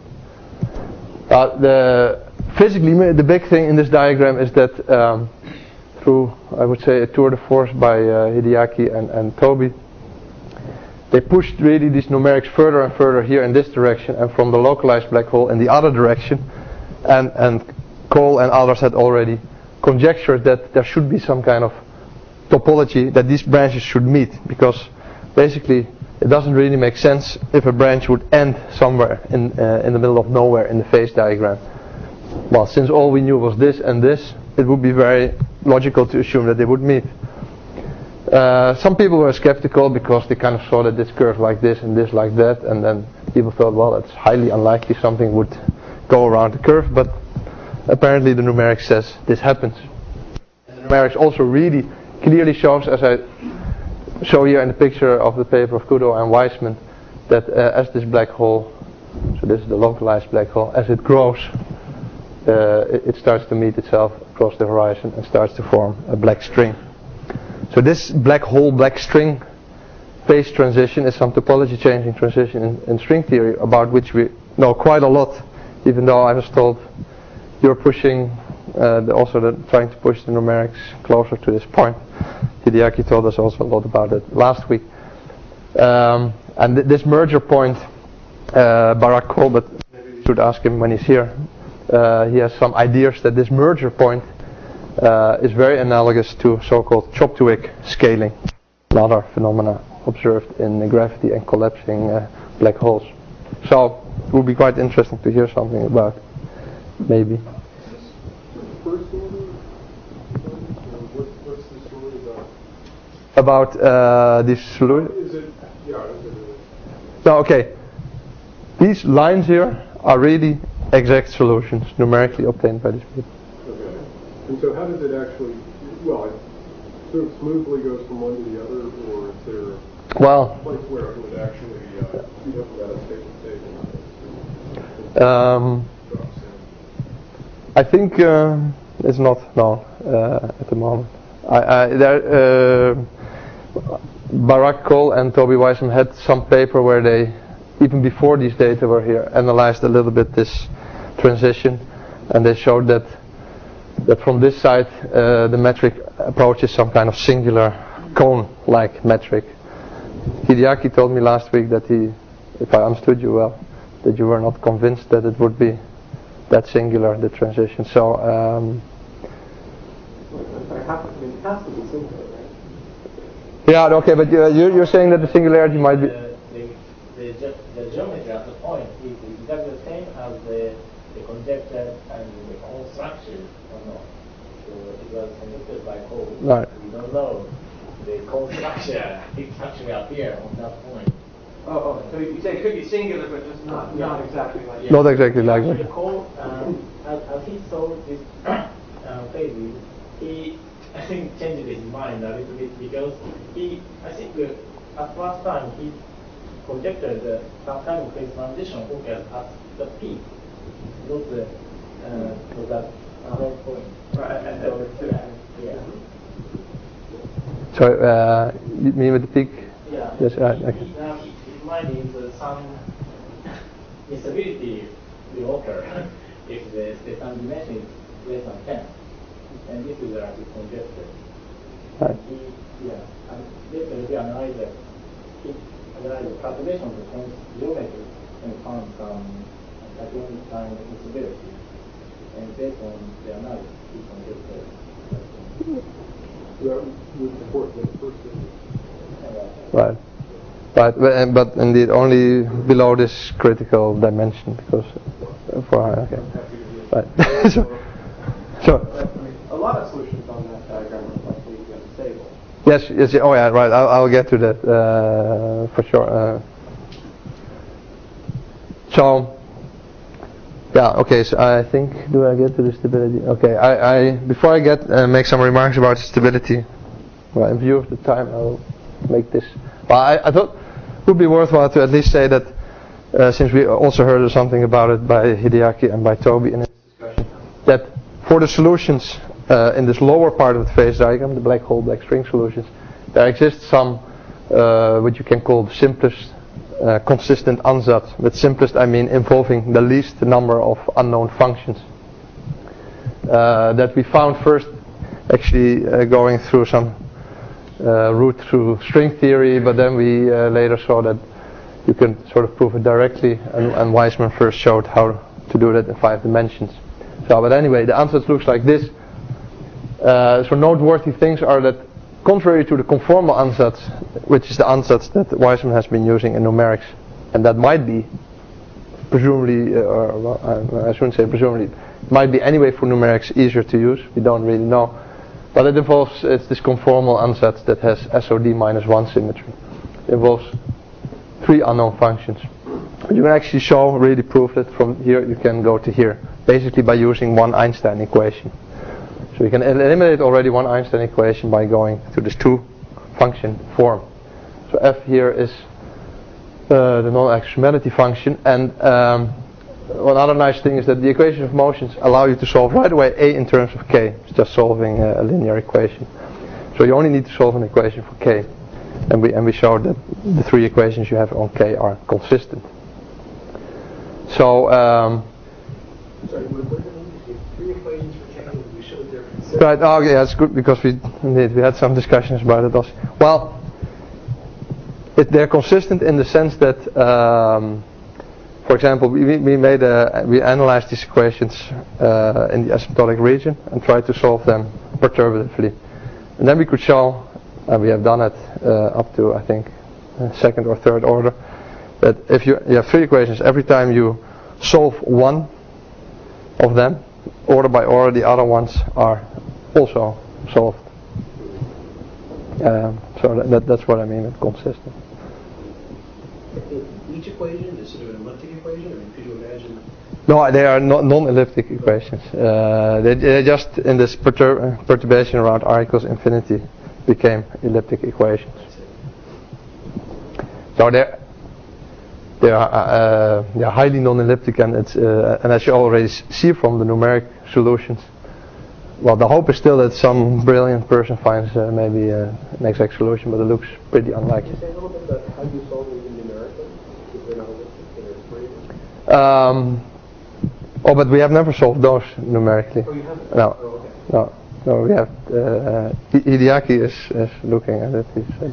Physically, the big thing in this diagram is that through, I would say, a tour de force by Hideaki and Toby, they pushed really these numerics further and further here in this direction, and from the localized black hole in the other direction. And Cole and others had already conjectured that there should be some kind of topology that these branches should meet, because basically it doesn't really make sense if a branch would end somewhere in the middle of nowhere in the phase diagram. Well, since all we knew was this and this, it would be very logical to assume that they would meet. Some people were skeptical because they kind of saw that this curve like this and this like that, and then people thought, well, it's highly unlikely something would go around the curve, but apparently the numerics says this happens. And the numerics also really clearly shows, as I show here in the picture of the paper of Kudo and Weissman, that as this black hole, so this is the localized black hole, as it grows, it starts to meet itself across the horizon and starts to form a black string. So this black hole, black string phase transition is some topology changing transition in string theory, about which we know quite a lot, even though I was told you're pushing, trying to push the numerics closer to this point. Hideaki told us also a lot about it last week. And this merger point, Barak Cole, but maybe we should ask him when he's here. He has some ideas that this merger point is very analogous to so-called Choptwick scaling, another phenomena observed in gravity and collapsing black holes. So it would be quite interesting to hear something about, maybe. What's the story about? About this solution? No, okay. These lines here are really exact solutions, numerically obtained by these people. Okay. And so how does it actually, well, it sort of smoothly goes from one to the other, or is there a place where it would actually, you'd have to take the table? I think it's not known at the moment. Barak Cole and Toby Weissman had some paper where they, even before these data were here, analyzed a little bit this transition, and they showed that from this side the metric approaches some kind of singular cone-like metric. Hideaki told me last week that if I understood you well, that you were not convinced that it would be that singular, the transition. So it has to be singular, right? Yeah, okay, but you're saying that the singularity might be... The geometry at the point is exactly the same as the conjecture and the cone structure, or not? So it was conjected by Cole. Right. We don't know the cone structure, it actually appear on that point. So you say it could be singular, but just not exactly like that. Not exactly like that. Cole, as he saw this phases, he, I think, changed his mind a little bit, because I think at first time he projected some kind of phase transition occurs at the peak, not that other point. Right. Yeah. So you mean with the peak? Yeah. Yes. Right. Okay. His mind is some instability will occur if the time dimension is less than 10, and this is a conjecture. Right. And later he analyzed the calculation of the geometry and found some Tachyonic time instability. And based on the analysis, he conjectured that would support the first thing. Right. But indeed only below this critical dimension, because okay. Right. so a lot of solutions on that diagram are likely unstable. Yes. Oh yeah. Right. I'll get to that for sure. Okay. So I think, do I get to the stability? Okay. I before I make some remarks about stability. Well, in view of the time, I'll make this. Well, I thought it would be worthwhile to at least say that, since we also heard something about it by Hideaki and by Toby in this discussion, that for the solutions in this lower part of the phase diagram, the black hole, black string solutions, there exists some what you can call the simplest consistent ansatz. With simplest I mean involving the least number of unknown functions. That we found first actually going through some route through string theory, but then we later saw that you can sort of prove it directly, and Weismann first showed how to do that in 5 dimensions. So, but anyway, the ansatz looks like this. So noteworthy things are that contrary to the conformal ansatz, which is the ansatz that Weismann has been using in numerics, and that might be presumably, I shouldn't say presumably, might be anyway for numerics easier to use, we don't really know. But it involves, it's this conformal ansatz that has SOD minus 1 symmetry. It involves 3 unknown functions. You can actually show, really prove that from here you can go to here, basically by using one Einstein equation. So we can eliminate already one Einstein equation by going to this 2 function form. So f here is the non-axiomality function, and one other nice thing is that the equation of motions allow you to solve right away A in terms of K. It's just solving a linear equation. So you only need to solve an equation for K. And we showed that the 3 equations you have on K are consistent. So sorry, what did you 3 equations for K? We showed they're consistent. Right, oh yeah, it's good because we had some discussions about it also. Well, they're consistent in the sense that for example, we analyzed these equations in the asymptotic region and tried to solve them perturbatively. And then we could show, and we have done it up to I think 2nd or 3rd order, that if you have 3 equations, every time you solve one of them, order by order, the other ones are also solved. So that's what I mean with consistent. Each equation is sort of an elliptic equation, or could you imagine? No, they are non-elliptic equations. They just in this perturbation around r equals infinity became elliptic equations. So they are highly non-elliptic, and it's and as you already see from the numeric solutions, well, the hope is still that some brilliant person finds maybe an exact solution, but it looks pretty unlikely. Can you say a little bit about how you solve it numerically? Is there not elliptic? Oh, but we have never solved those numerically. Oh, you haven't? No. Oh, okay. No, we have. Hideaki is looking at it. He says.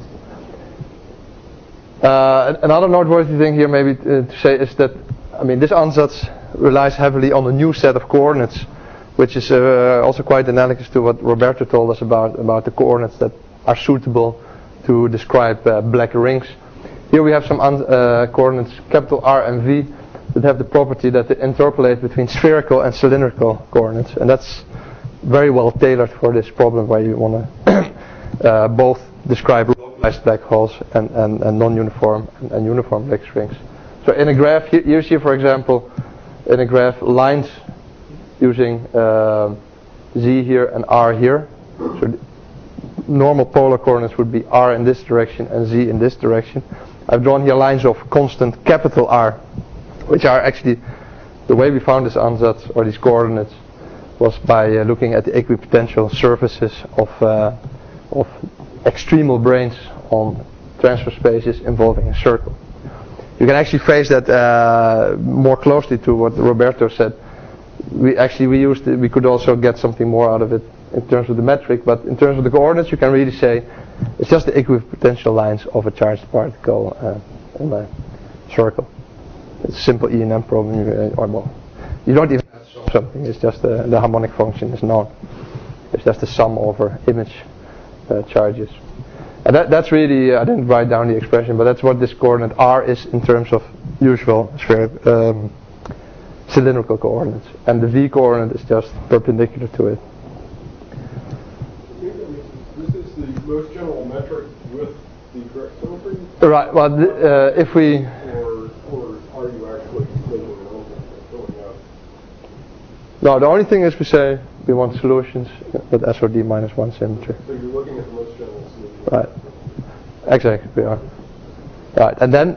Another noteworthy thing here maybe to say is that, I mean, this ansatz relies heavily on a new set of coordinates, which is also quite analogous to what Roberto told us about the coordinates that are suitable to describe black rings. Here we have some coordinates capital R and V that have the property that they interpolate between spherical and cylindrical coordinates, and that's very well tailored for this problem where you want to both describe localized black holes and non-uniform and uniform black strings. So in a graph, here's here for example, in a graph lines using Z here and R here. So normal polar coordinates would be R in this direction and Z in this direction. I've drawn here lines of constant capital R, which are actually, the way we found this ansatz or these coordinates was by looking at the equipotential surfaces of extremal branes on transfer spaces involving a circle. You can actually phrase that more closely to what Roberto said. We could also get something more out of it in terms of the metric, but in terms of the coordinates you can really say it's just the equipotential lines of a charged particle on a circle. It's a simple E&M problem, you don't even have to solve something, it's just the harmonic function is known. It's just the sum over image charges. And that's really, I didn't write down the expression, but that's what this coordinate R is in terms of usual cylindrical coordinates. And the V coordinate is just perpendicular to it. This is the most general metric with the correct symmetry? Right, well, if we... Or are you actually making an open filling out? No, the only thing is we say we want solutions with SOD minus 1 symmetry. So you're looking at the most general solution. Right. Exactly, we are. Right, and then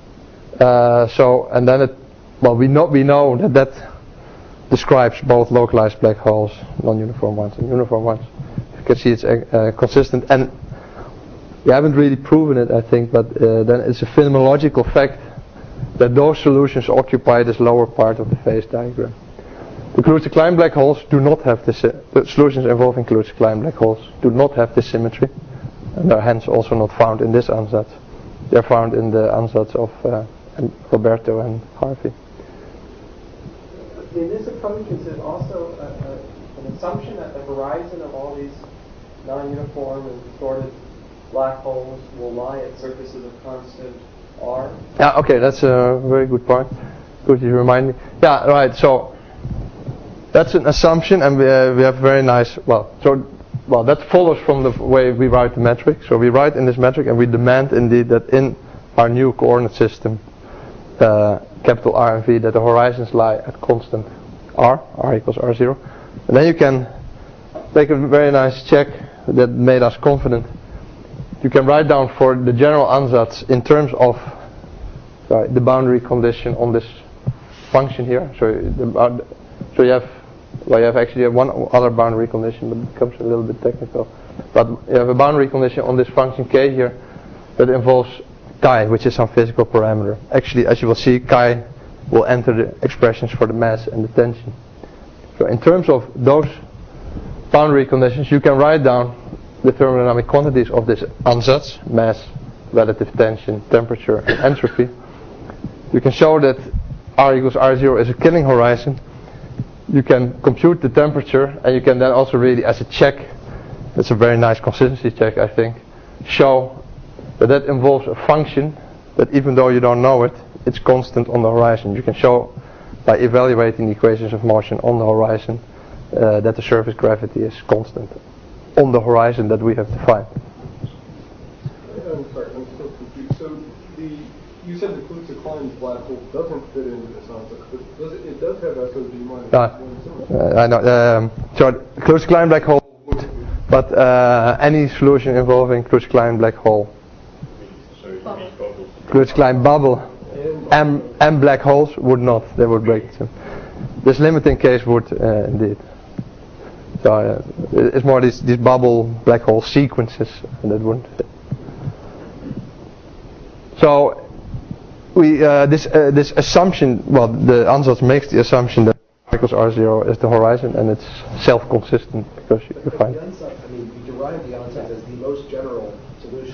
we know that describes both localized black holes, non-uniform ones and uniform ones. You can see it's consistent, and we haven't really proven it, I think, but then it's a phenomenological fact that those solutions occupy this lower part of the phase diagram. The Kaluza-Klein black holes do not have this. The solutions involving Kaluza-Klein black holes do not have this symmetry, and are hence also not found in this ansatz. They're found in the ansatz of Roberto and Harvey. In this approach, is it also an assumption that the horizon of all these non-uniform and distorted black holes will lie at surfaces of constant R? Yeah, okay, that's a very good point. Could you remind me? Yeah, right, so that's an assumption, and we have very nice, that follows from the way we write the metric. So we write in this metric, and we demand indeed that in our new coordinate system, capital R and V, that the horizons lie at constant R equals R0. And then you can take a very nice check that made us confident. You can write down for the general ansatz in terms of the boundary condition on this function here. So you have actually one other boundary condition, but it becomes a little bit technical. But you have a boundary condition on this function k here that involves chi, which is some physical parameter. Actually, as you will see, chi will enter the expressions for the mass and the tension. So in terms of those boundary conditions, you can write down the thermodynamic quantities of this ansatz: mass, relative tension, temperature, and entropy. You can show that R equals R0 is a Killing horizon. You can compute the temperature, and you can then also really, as a check, that's a very nice consistency check, I think, show that involves a function that, even though you don't know it, it's constant on the horizon. You can show by evaluating the equations of motion on the horizon that the surface gravity is constant on the horizon that we have defined. I'm sorry, I'm still confused. So you said the Kaluza-Klein black hole doesn't fit into this ansatz, but it does have SOD minus 1. I know. So the Kaluza-Klein black hole would, but any solution involving Kaluza-Klein black hole, Kaluza-Klein bubble, and black holes would not. They would break. So this limiting case would indeed. So it's more these bubble black hole sequences that wouldn't fit. So we this assumption, the ansatz makes the assumption that R equals R0 is the horizon, and it's self-consistent because you find. The ansatz, you derive the ansatz as the most general solution.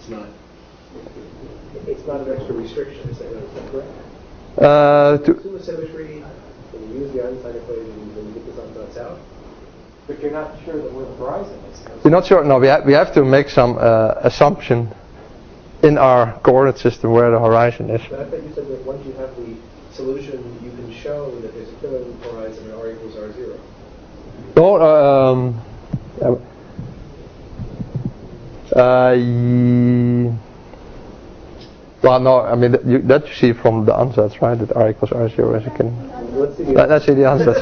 It's not an extra restriction. Is that correct? Assume a symmetry, and you use the Einstein equation, and you get this ansatz out. But you're not sure that where the horizon is. You're not sure. No, we have to make some assumption in our coordinate system where the horizon is. But I thought you said that once you have the solution, you can show that there's a Killing horizon and R equals R0. Well, no, that you see from the ansatz, right? That R equals R0 is a Killing. Let's see the ansatz.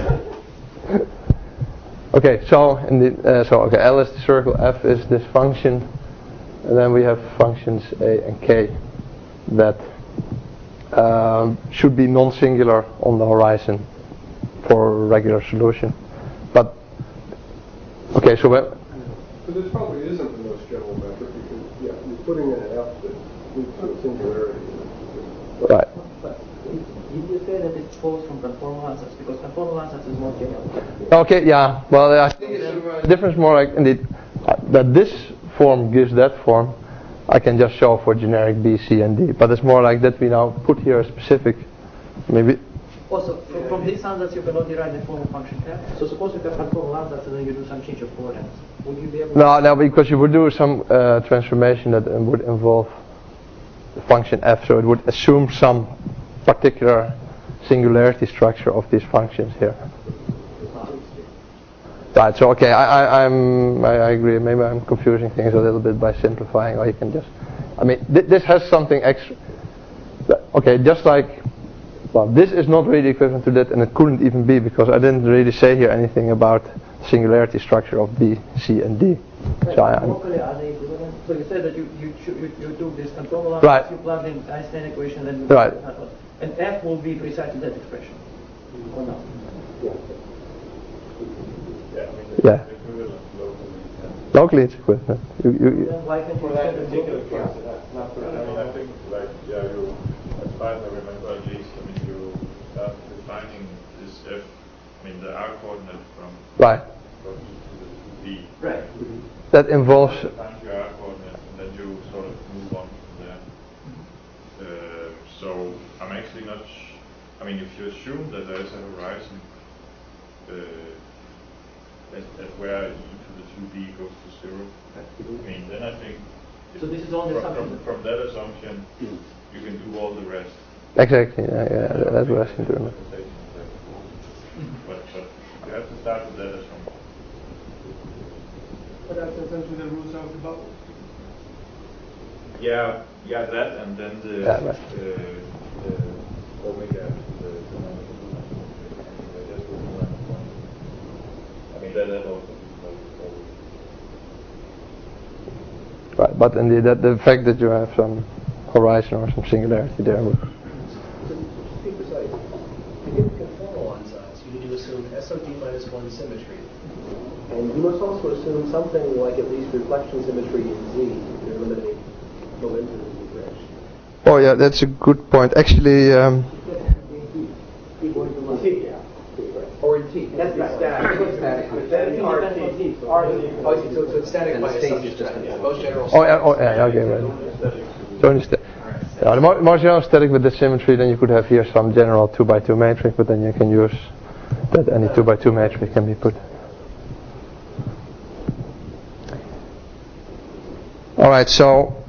Okay, so indeed, L is the circle, F is this function, and then we have functions A and K that should be non-singular on the horizon for a regular solution. But okay, so this probably isn't the most general metric because you're putting in an F that leads to a singularity. Right. You say that it flows from conformal ansatz because conformal ansatz is more general. Okay, yeah. Well, I think it's a difference more like indeed that this form gives that form. I can just show for generic B, C, and D. But it's more like that we now put here a specific, maybe. Also, from this ansatz you cannot derive the formal function F. So suppose you have conformal ansatz and then you do some change of coordinates. Would you be able to? No, because you would do some transformation that would involve the function F. So it would assume some particular singularity structure of these functions here. Right, so okay, I agree, maybe I'm confusing things a little bit by simplifying, or you can just, this has something extra. Okay, just like, this is not really equivalent to that, and it couldn't even be, because I didn't really say here anything about singularity structure of B, C, and D. So locally are they equivalent? So you said that you do this conformal ansatz, right. You plug in Einstein equation, then you right. And F will be precisely that expression, or not? Yeah. Locally it's equivalent. Why can't you For that extend the particular book? case, not for I mean, I think, like, yeah, you, as far as I remember at least, I mean, you start defining this F, I mean, the R coordinate from Right. from E to the B. Right. That involves. Defines your R coordinate, and then you sort of move on from there. So I'm actually not. I mean, if you assume that there is a horizon at where E to the 2B goes to 0, I mean, then I think. So this is only assumption. From that assumption, you can do all the rest. Exactly. Yeah, that's what I think. But you have to start with that assumption. But that's essentially the rules of the bubble. Yeah, that, and then the omega to the I mean, that also. Right, but indeed, the fact that you have some horizon or some singularity there. To be precise, to get conformal ansatz, you need to assume SOD minus 1 symmetry. And you must also assume something like at least reflection symmetry in Z if you're limiting momentum in the bridge. Oh yeah, that's a good point. Actually, Or in T. That's the static. But then RT. So it's static by assumption. Most general. Okay, right. So instead, the more general static with the symmetry, then you could have here some general 2x2 matrix, but then you can use that any 2x2 matrix can be put. All right, so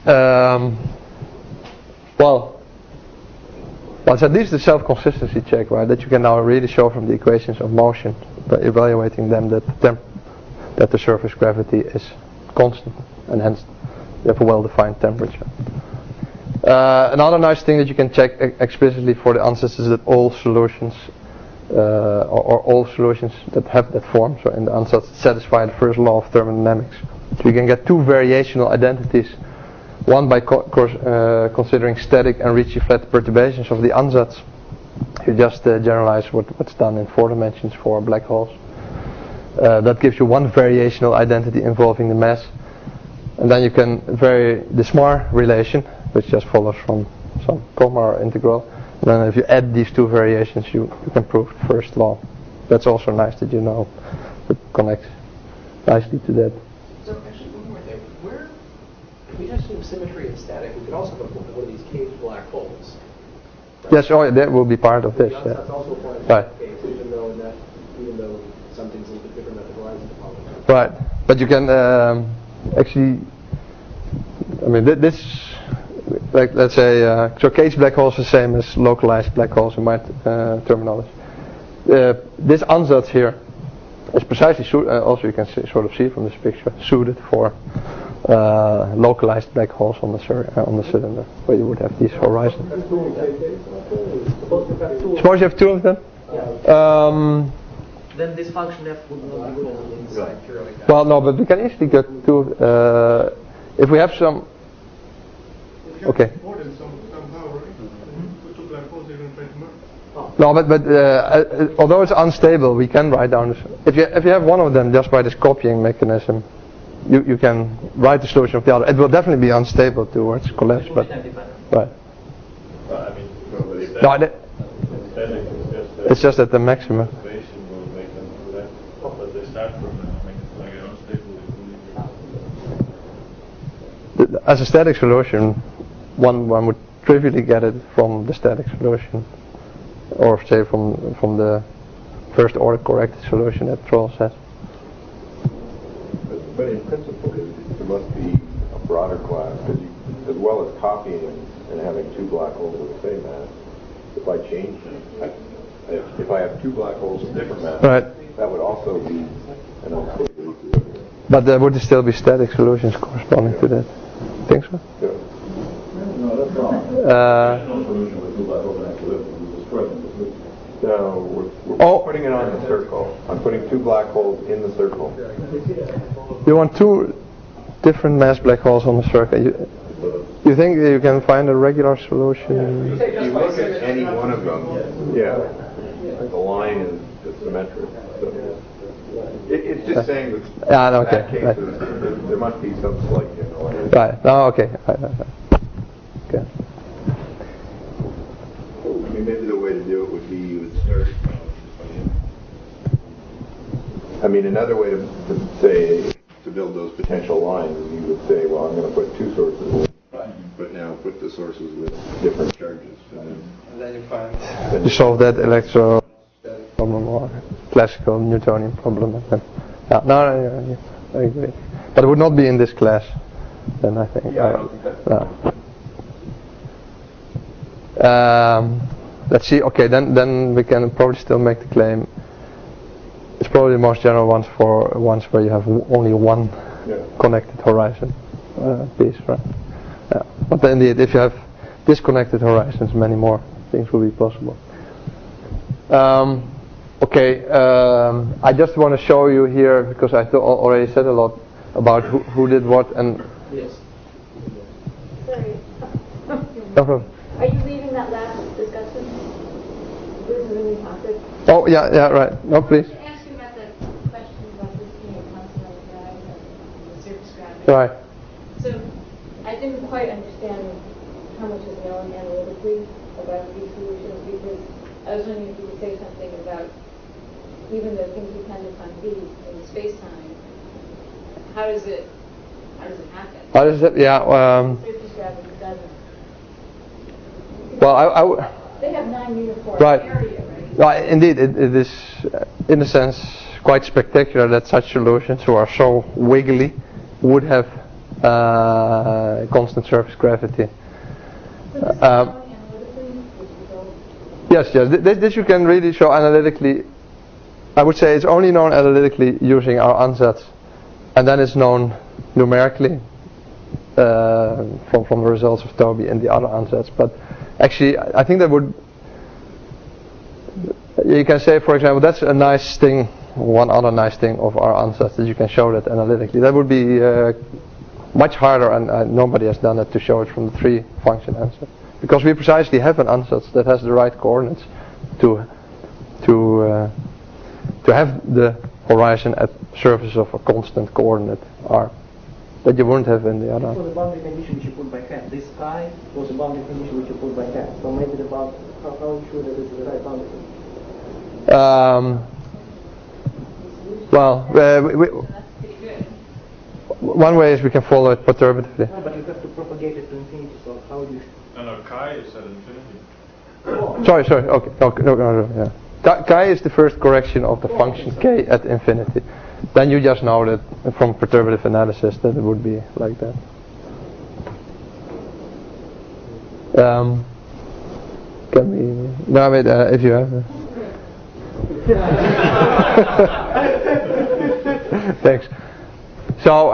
well, it's at least the self-consistency check, right? That you can now really show from the equations of motion by evaluating them that the surface gravity is constant, and hence you have a well-defined temperature. Another nice thing that you can check explicitly for the ansatz is that all solutions, or all solutions that have that form, so in the ansatz, satisfy the first law of thermodynamics. So you can get two variational identities. One by considering static and Ricci flat perturbations of the ansatz. You just generalize what's done in 4 dimensions for black holes. That gives you one variational identity involving the mass. And then you can vary the Smar relation, which just follows from some Kolmar integral. And then if you add these two variations, you can prove the first law. That's also nice that you know it connects nicely to that. So actually, one more thing. If we just assume symmetry and static, we could also have one of these caged black holes. Right? Yes, that will be part of this. That's also applies to right. case, even though something's a little bit different at the horizon topology. Right, but you can actually. I mean, this, like let's say, so caged black holes is the same as localized black holes in my terminology. This ansatz here is precisely also you can sort of see from this picture suited for localized black holes on the cylinder, where you would have these horizons. Suppose you have two of them. Then this function F would not be called inside periodic. Well, no, but we can easily get two. If we have some. Okay. No, but although it's unstable, we can write down this. If you have one of them just by this copying mechanism, you can write the solution of the other. It will definitely be unstable towards collapse, but right. I mean, it's just at the maximum. As a static solution, one would trivially get it from the static solution, or say from the first order corrected solution that Troll says. But in principle, there must be a broader class, because as well as copying and having two black holes of the same mass, if I change them, if I have two black holes of different mass, right, that would also be an unstable equilibrium. But there would still be static solutions corresponding to that. Think so? Yeah. No, that's wrong. No solution with two black holes in equilibrium. You destroy them. No, we're putting it on the circle. I'm putting two black holes in the circle. You want two different mass black holes on the circle. You think you can find a regular solution? If you look at any one of them, yeah, the line is symmetric. So It's just saying that okay. in that case, Right. there must be some slight generalization. Right. Oh, okay. Right. Okay. I mean, maybe the way to do it would be you would start. I mean, another way to say to build those potential lines is you would say, well, I'm going to put two sources in, but now put the sources with different charges. And then you find you solve that electro problem or classical Newtonian problem. Yeah, no, I agree. But it would not be in this class, then I think. Yeah, I don't think that. Let's see. Okay, then we can probably still make the claim. It's probably the most general ones for ones where you have only one connected horizon piece, right? Yeah. But indeed, if you have disconnected horizons, many more things will be possible. Okay, I just want to show you here because I already said a lot about who did what and. Yes. Sorry. No problem. Are you leaving that last discussion? This is a new topic. Oh yeah, right. No, please. I ask you about the question about this being a constant drive and the surface gravity. Right. So I didn't quite understand how much is known analytically about these solutions because I was wondering if you could say something about even though things depend upon V in space-time, how does it happen? How does it? Yeah. Surface gravity doesn't. Well, they have non-uniform right. area, right? Right. Indeed, it is in a sense quite spectacular that such solutions who are so wiggly would have constant surface gravity. Yes. This you can really show analytically. I would say it's only known analytically using our ansatz, and then it's known numerically from the results of Toby and the other ansatz. But actually, I think that would. You can say, for example, that's a nice thing. One other nice thing of our ansatz that you can show that analytically. That would be much harder, and nobody has done it to show it from the three-function ansatz. Because we precisely have an ansatz that has the right coordinates to have the horizon at surface of a constant coordinate r that you wouldn't have in the other. For the boundary condition which you put by hand, this I was a boundary condition which you put by hand. So maybe the how are you sure that this is the right boundary condition? One way is we can follow it perturbatively. No, but you have to propagate it to infinity. So how do you? No, chi is at infinity. Sorry. Okay. No. Yeah. Chi is the first correction of the function k at infinity. Then you just know that from perturbative analysis that it would be like that. Can we? No, wait. If you have. Thanks. So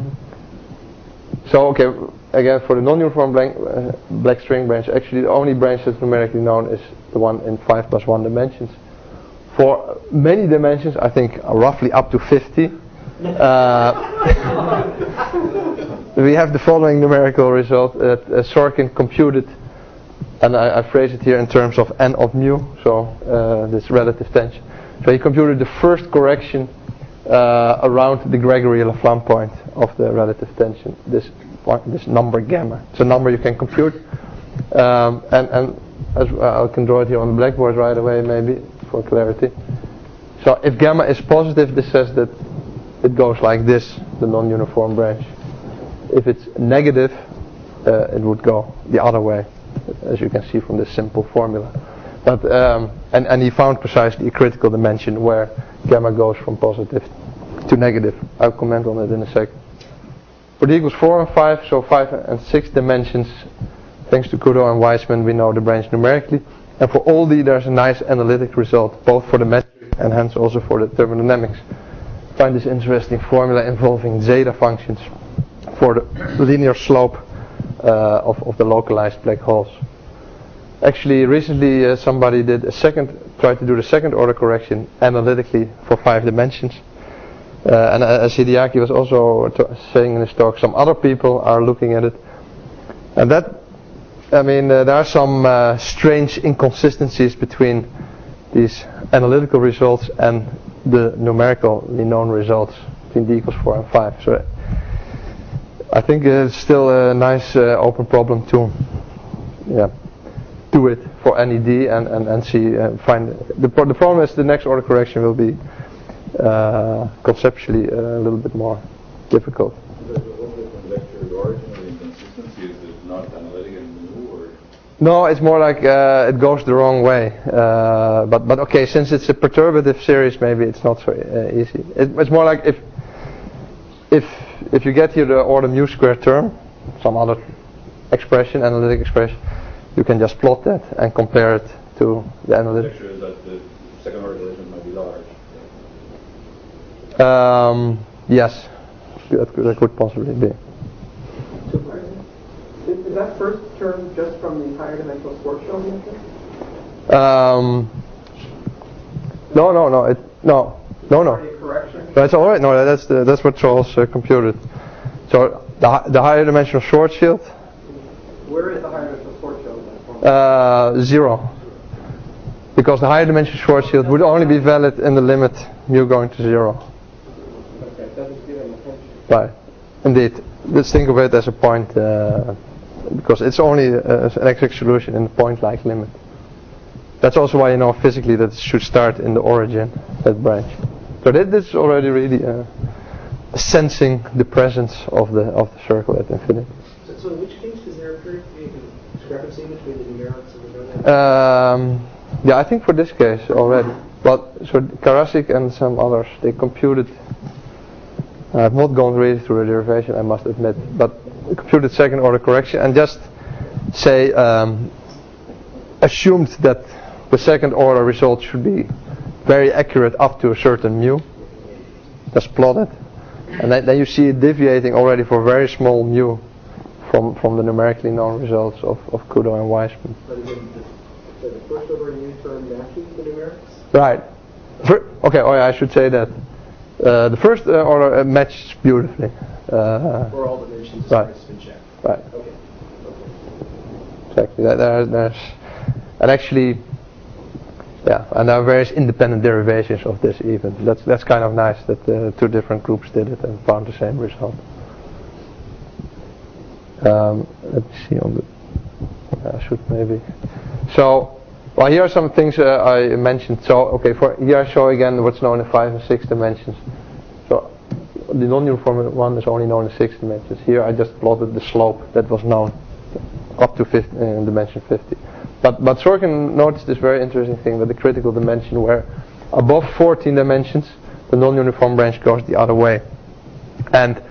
okay. Again, for the non-uniform black string branch, actually the only branch that's numerically known is the one in 5+1 dimensions. For many dimensions, I think roughly up to 50, we have the following numerical result that Sorkin computed, and I phrase it here in terms of n of mu, so this relative tension. So he computed the first correction around the Gregory-Laflamme point of the relative tension, this number gamma. It's a number you can compute, and as I can draw it here on the blackboard right away, maybe for clarity. So if gamma is positive, this says that it goes like this, the non-uniform branch. If it's negative, it would go the other way, as you can see from this simple formula. But and he found precisely a critical dimension where gamma goes from positive to negative. I'll comment on it in a second. For d equals 4 and 5, so 5 and 6 dimensions, thanks to Kudo and Weissman, we know the branch numerically. And for all d, there's a nice analytic result, both for the metric and hence also for the thermodynamics. Find this interesting formula involving zeta functions for the linear slope of the localized black holes. Actually, recently somebody tried to do the second order correction analytically for 5 dimensions. And as Hideaki was also saying in his talk, some other people are looking at it. And that, there are some strange inconsistencies between these analytical results and the numerically known results between d equals 4 and 5. So I think it's still a nice open problem to do it for any d and see find the problem is the next order correction will be conceptually a little bit more difficult. No, it's more like it goes the wrong way. But okay, since it's a perturbative series, maybe it's not so easy. It's more like if you get here the order mu squared term, some other expression, analytic expression, you can just plot that and compare it to the analytic. The picture is that the second order relation might be large. Yes, that could possibly be. Is that first term just from the higher dimensional Schwarzschild method? No. That's all right. No, that's what Charles computed. So the higher dimensional Schwarzschild. Where is the higher dimensional Schwarzschild? 0. Because the higher dimensional Schwarzschild would only be valid in the limit mu going to 0. Okay, it doesn't give any attention. Right. Indeed. Let's think of it as a point, because it's only an exact solution in the point-like limit. That's also why you know physically that it should start in the origin, that branch. So this is already really sensing the presence of the circle at infinity. So in which case is there a discrepancy between the numerics and the dynamics? Yeah, I think for this case already. But so Karasik and some others, they computed. I've not gone really through the derivation, I must admit, but computed second order correction and just say assumed that the second order result should be very accurate up to a certain mu. Just plot it, and then you see it deviating already for very small mu from the numerically known results of Kudo and Weissman. But again, the first order mu term matches the numerics? Right. Okay. Oh yeah, I should say that. The first order matches beautifully. For all dimensions, right. It's been checked. Right. Okay. Exactly. There's and actually, yeah, and there are various independent derivations of this even. That's kind of nice that two different groups did it and found the same result. Let me see on the. I should maybe. So. Well, here are some things I mentioned. So, okay, here I show again what's known in 5 and 6 dimensions. So, the non-uniform one is only known in 6 dimensions. Here I just plotted the slope that was known up to dimension 50. But Sorkin noticed this very interesting thing, that the critical dimension where above 14 dimensions, the non-uniform branch goes the other way. And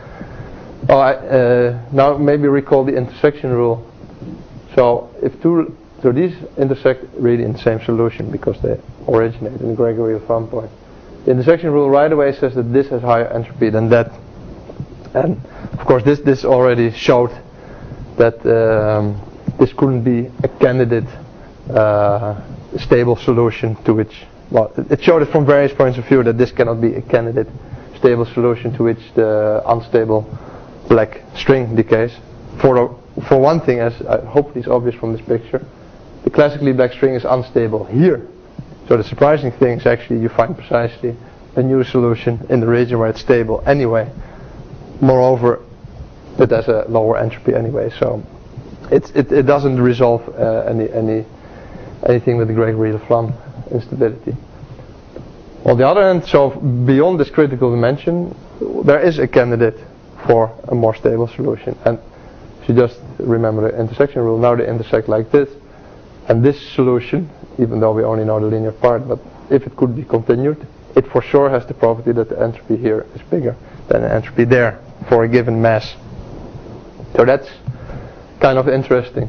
now maybe recall the intersection rule. So, so these intersect really in the same solution because they originate in the Gregory-Flam point. The intersection rule right away says that this has higher entropy than that. And of course this already showed that this couldn't be a candidate stable solution to which, well, it showed it from various points of view that this cannot be a candidate stable solution to which the unstable black string decays. For one thing, as hopefully is obvious from this picture, the classically black string is unstable here. So the surprising thing is actually you find precisely a new solution in the region where it's stable anyway. Moreover, it has a lower entropy anyway, so it doesn't resolve anything with the Gregory-Flam instability. On the other hand, so beyond this critical dimension, there is a candidate for a more stable solution. And if you just remember the intersection rule, now they intersect like this. And this solution, even though we only know the linear part, but if it could be continued, it for sure has the property that the entropy here is bigger than the entropy there for a given mass. So that's kind of interesting.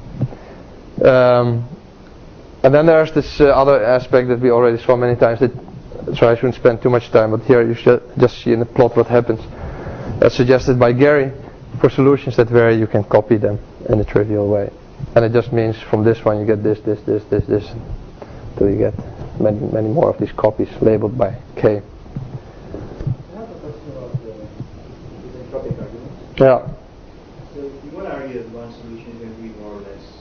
And then there's this other aspect that we already saw many times, so I shouldn't spend too much time, but here you should just see in the plot what happens. That's suggested by Gary. For solutions that vary, you can copy them in a trivial way. And it just means from this one you get this, till you get many more of these copies labeled by K. I have a question about the entropic argument. Yeah. So you want to argue that one solution is going to be more or less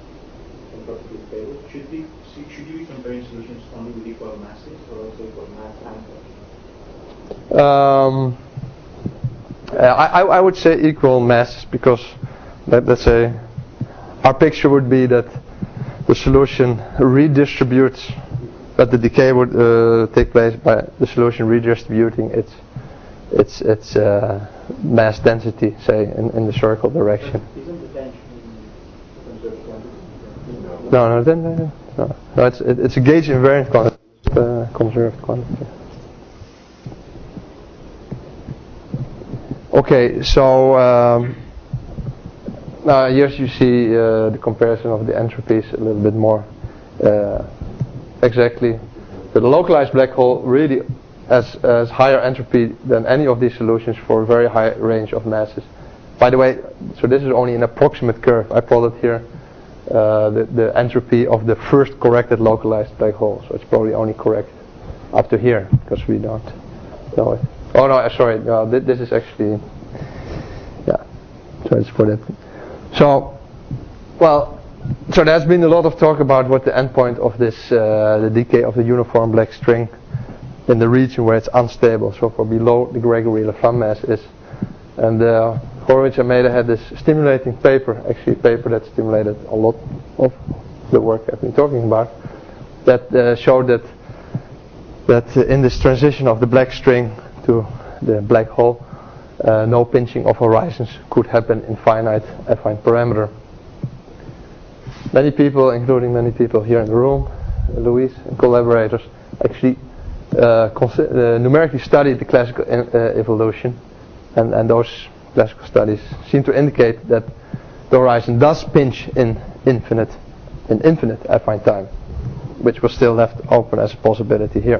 entropically stable. Should you be comparing solutions only with equal masses or also equal mass I would say equal masses, because let's say our picture would be that the solution redistributes, but the decay would take place by the solution redistributing its mass density, say in the circle direction. Isn't the tension conserved quantity? No, it's a gauge invariant quantity, conserved quantity. Okay, so now here you see the comparison of the entropies a little bit more exactly. The localized black hole really has higher entropy than any of these solutions for a very high range of masses. By the way, so this is only an approximate curve. I plotted here the entropy of the first corrected localized black hole. So it's probably only correct up to here, because we don't know it. Oh no, sorry. No, this is actually, yeah. So it's for that. So, well, so there's been a lot of talk about what the endpoint of this, the decay of the uniform black string in the region where it's unstable. So for below the Gregory-LeFlamme mass is, and Horowitz and Maeder had this stimulating paper, actually a paper that stimulated a lot of the work I've been talking about, that showed that in this transition of the black string to the black hole, no pinching of horizons could happen in finite affine parameter. Many people, including many people here in the room, Louis and collaborators, actually numerically studied the classical evolution, and those classical studies seem to indicate that the horizon does pinch in infinite affine time, which was still left open as a possibility here.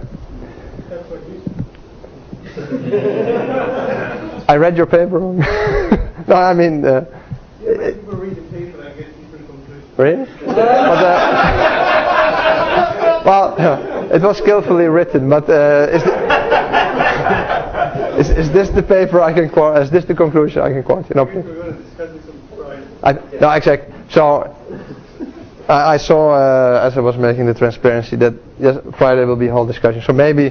I read your paper wrong. No, I mean. People read the paper and get different conclusions. Really? Well, it was skillfully written, but is this the paper I can quote? Is this the conclusion I can quote? No, we're going to discuss this on Friday. No, exactly. So I saw as I was making the transparency that yes, Friday will be a whole discussion. So maybe.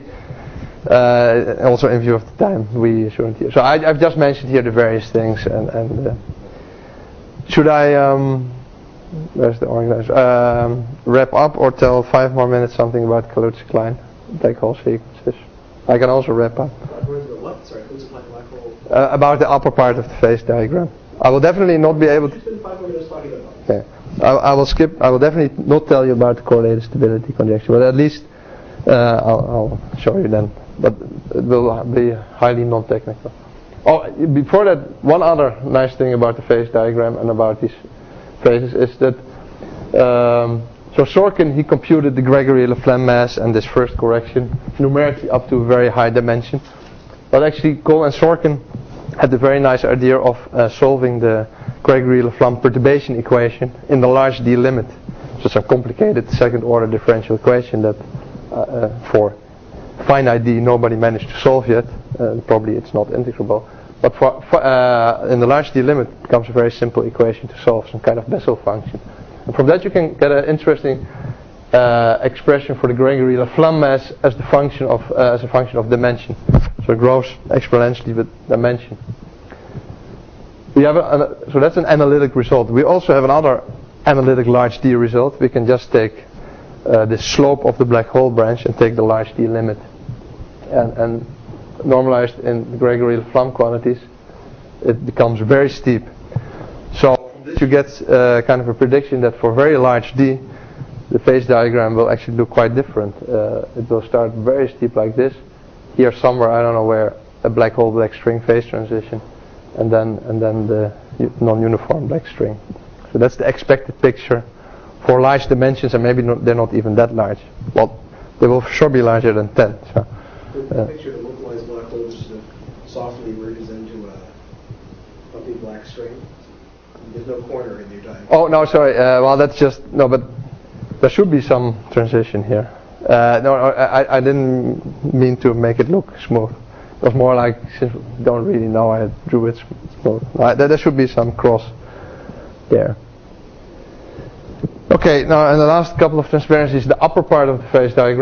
Also in view of the time, we shouldn't hear. So I've just mentioned here the various things, and should I, where's the organizer, wrap up or tell 5 more minutes something about Kaluza-Klein black hole sequences? I can also wrap up. What? Sorry, Kaluza-Klein black hole? About the upper part of the phase diagram. I will definitely not be able to. Spend 5 more minutes talking about Okay. I will skip. I will definitely not tell you about the correlated stability conjecture, but at least I'll show you then. But it will be highly non-technical. Oh, before that, one other nice thing about the phase diagram and about these phases is that so Sorkin, he computed the Gregory-LeFlamme mass and this first correction numerically up to a very high dimension. But actually, Cole and Sorkin had the very nice idea of solving the Gregory-LeFlamme perturbation equation in the large D limit. So it's a complicated second-order differential equation that for finite D nobody managed to solve yet. Probably it's not integrable. But in the large D limit it becomes a very simple equation to solve, some kind of Bessel function. And from that you can get an interesting expression for the Gregory-LeFlamme mass as the function of as a function of dimension. So it grows exponentially with dimension. We have so that's an analytic result. We also have another analytic large D result. We can just take the slope of the black hole branch and take the large D limit and normalized in Gregory-LeFlamme quantities, it becomes very steep. So you get kind of a prediction that for very large D the phase diagram will actually look quite different. It will start very steep like this, here somewhere, I don't know where, a black hole black string phase transition, and then the non-uniform black string. So that's the expected picture for large dimensions, and maybe they're not even that large. Well, they will for sure be larger than 10. So, the picture of the localized black hole just softly merges into a big black string. There's no corner in your diagram. Oh no, sorry. Well, that's just no, but there should be some transition here. No, I didn't mean to make it look smooth. It was more like, since we don't really know, I drew it smooth. There should be some cross there. Okay, now in the last couple of transparencies, the upper part of the phase diagram.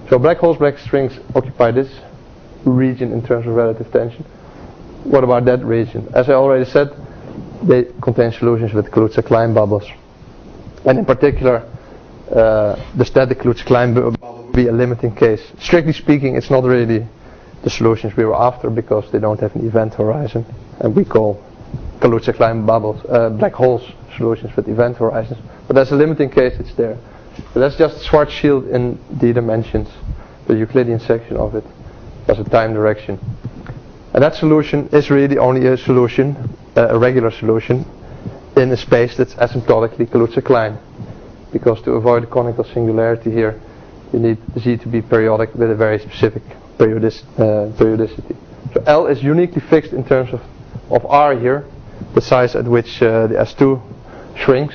So black holes, black strings occupy this region in terms of relative tension. What about that region? As I already said, they contain solutions with Kaluza-Klein bubbles. And in particular, the static Kaluza-Klein bubble would be a limiting case. Strictly speaking, it's not really the solutions we were after because they don't have an event horizon. And we call Kaluza-Klein bubbles, black holes, solutions with event horizons. But as a limiting case, it's there. So that's just Schwarzschild in d dimensions, the Euclidean section of it, as a time direction. And that solution is really only a solution, a regular solution, in a space that's asymptotically Kaluza-Klein. Because to avoid a conical singularity here, you need Z to be periodic with a very specific periodicity. So L is uniquely fixed in terms of R here, the size at which the S2 shrinks.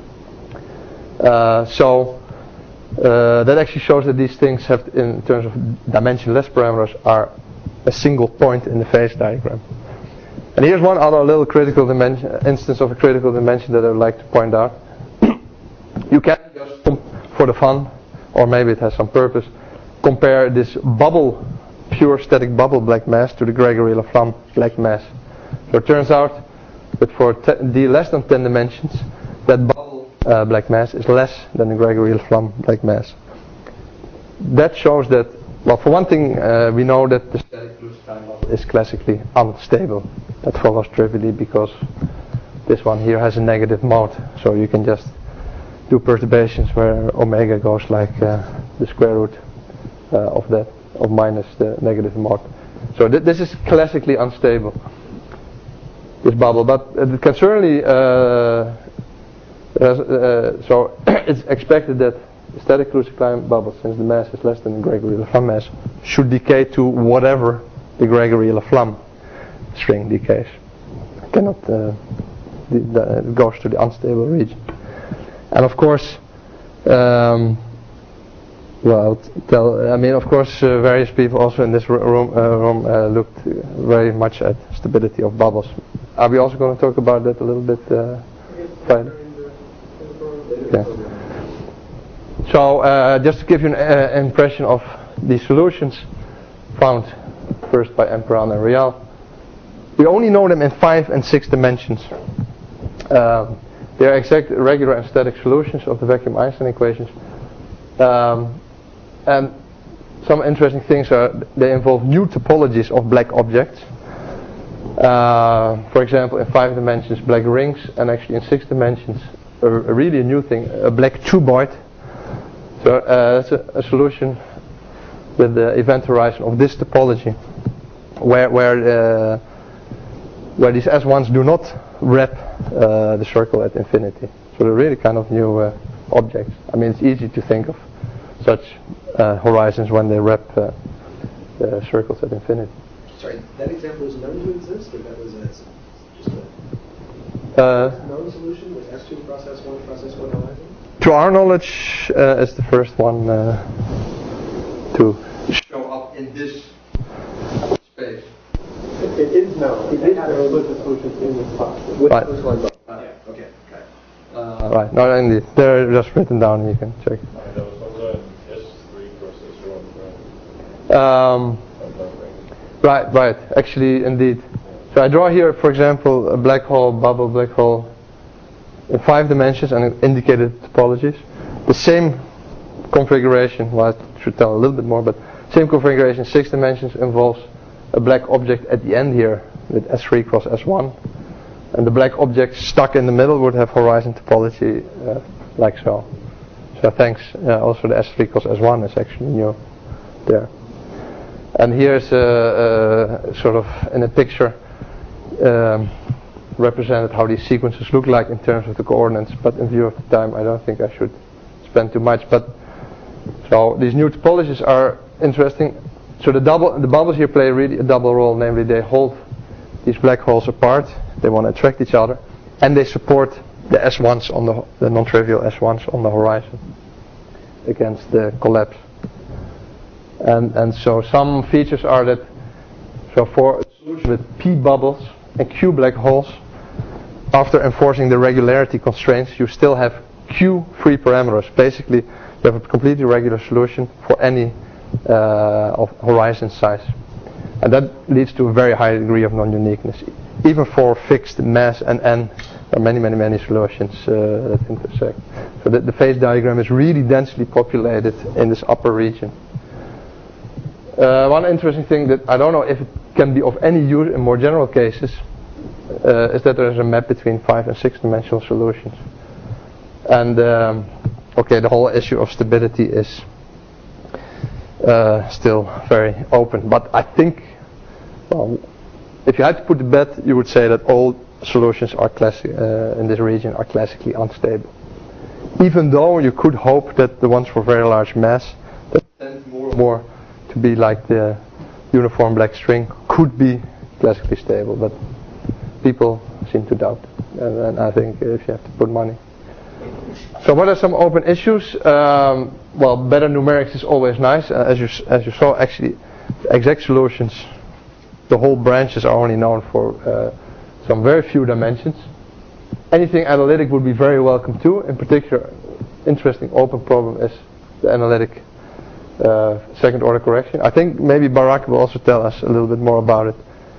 That actually shows that these things have, in terms of dimensionless parameters, are a single point in the phase diagram. And here's one other little critical dimension, instance of a critical dimension that I would like to point out. You can just, for the fun, or maybe it has some purpose, compare this bubble, pure static bubble black mass to the Gregory-LaFlamme black mass. So it turns out that for d less than 10 dimensions, that bubble black mass is less than the Gregory-LaFlamme black mass. That shows that, well, for one thing, we know that the static Kaluza-Klein bubble is classically unstable. That follows trivially because this one here has a negative mode, so you can just do perturbations where omega goes like the square root of that, of minus the negative mode. So this is classically unstable, this bubble, but it can certainly so it's expected that the static Kaluza-Klein bubble, since the mass is less than the Gregory-LaFlamme mass, should decay to whatever the Gregory-LaFlamme string decays. It cannot it goes to the unstable region. And of course, of course, various people also in this room looked very much at stability of bubbles. Are we also going to talk about that a little bit, Friday? Okay. So, just to give you an impression of the solutions found first by Emperan and Real, we only know them in 5 and 6 dimensions. They are exact regular and static solutions of the vacuum Einstein equations. And some interesting things are they involve new topologies of black objects. For example, in 5 dimensions, black rings, and actually in 6 dimensions, really a new thing, a black cuboid. So that's a solution with the event horizon of this topology, where these S1s do not wrap the circle at infinity. So they're really kind of new objects. I mean, it's easy to think of such horizons when they wrap the circles at infinity. Sorry, that example was known to exist, or that was just a known solution with S2 cross S1 cross S1 horizon? To our knowledge, it's the first one to show up in this space. It is known. It is known with the solutions in this box. Right. Which one? Yeah, okay, got it. Right, no, indeed. They're just written down, you can check. There was also S3 cross S1, right? Right, actually, indeed. So I draw here, for example, a black hole, bubble black hole, in 5 dimensions and indicated topologies. The same configuration, well, I should tell a little bit more, but same configuration, 6 dimensions, involves a black object at the end here with S3 cross S1, and the black object stuck in the middle would have horizon topology like so. So thanks, also the S3 cross S1 is actually new there. And here's sort of in a picture represented how these sequences look like in terms of the coordinates, but in view of the time I don't think I should spend too much. But so these new topologies are interesting. So the bubbles here play really a double role, namely they hold these black holes apart, they want to attract each other, and they support the S1s on the non-trivial S1s on the horizon against the collapse. And so some features are that, so for a solution with P bubbles and Q black holes, after enforcing the regularity constraints, you still have Q free parameters. Basically, you have a completely regular solution for any of horizon size. And that leads to a very high degree of non-uniqueness. Even for fixed mass and n, there are many solutions that intersect. So the phase diagram is really densely populated in this upper region. One interesting thing that I don't know if it can be of any use in more general cases is that there is a map between 5 and 6 dimensional solutions. And okay, the whole issue of stability is still very open. But I think, well, if you had to put the bet, you would say that all solutions are in this region are classically unstable. Even though you could hope that the ones for very large mass that tend more to be like the uniform black string could be classically stable, but people seem to doubt, and I think if you have to put money. So what are some open issues? Well, better numerics is always nice. As you saw, actually, the exact solutions, the whole branches are only known for some very few dimensions. Anything analytic would be very welcome too. In particular, interesting open problem is the analytic second order correction. I think maybe Barak will also tell us a little bit more about it.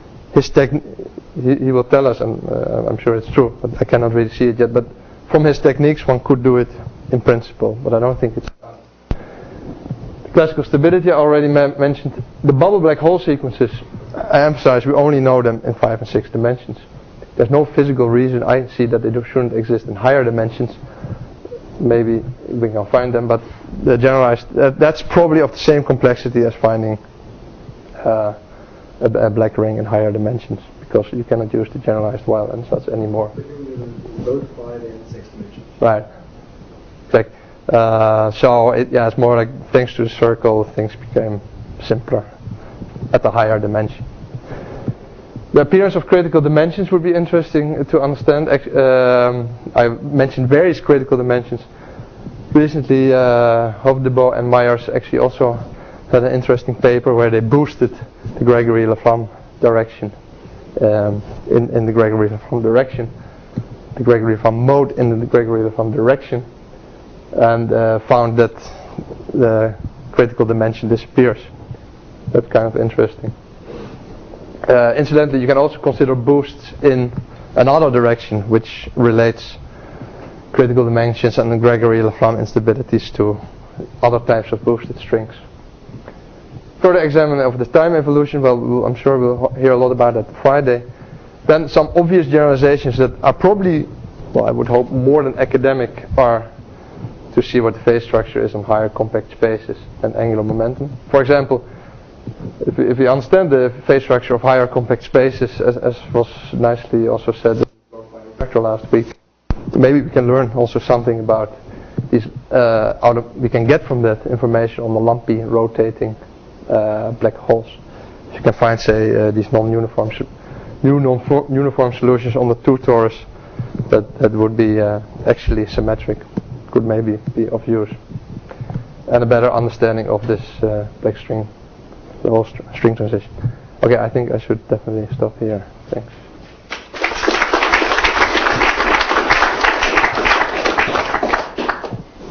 He will tell us, and I'm sure it's true, but I cannot really see it yet. But from his techniques, one could do it in principle, but I don't think it's done. The classical stability I already mentioned. The bubble black hole sequences, I emphasize, we only know them in 5 and 6 dimensions. There's no physical reason I see that they shouldn't exist in higher dimensions. Maybe we can find them, but the generalized, that's probably of the same complexity as finding a black ring in higher dimensions, because you cannot use the generalized Weil ansatz anymore. Both 5 and 6 dimensions. Right. Correct. So it's more like, thanks to the circle, things became simpler at the higher dimension. The appearance of critical dimensions would be interesting to understand. I mentioned various critical dimensions. Recently, Hoofdeboe and Myers actually also had an interesting paper where they boosted the Gregory-Laflamme direction in the Gregory-Laflamme direction, the Gregory-Laflamme mode in the Gregory-Laflamme direction, and found that the critical dimension disappears. That's kind of interesting. Incidentally, you can also consider boosts in another direction, which relates critical dimensions and the Gregory-Laflamme instabilities to other types of boosted strings. Further examine of the time evolution, well, I'm sure we'll hear a lot about that Friday. Then some obvious generalizations that are probably, well, I would hope more than academic, are to see what the phase structure is on higher compact spaces and angular momentum. For example, if we understand the phase structure of higher compact spaces, as was nicely also said in last week, maybe we can learn also something about these. We can get from that information on the lumpy rotating black holes. If you can find, say, these non-uniform solutions on the 2 torus, that would be actually symmetric, could maybe be of use, and a better understanding of this black string. The whole string transition. Okay, I think I should definitely stop here. Thanks.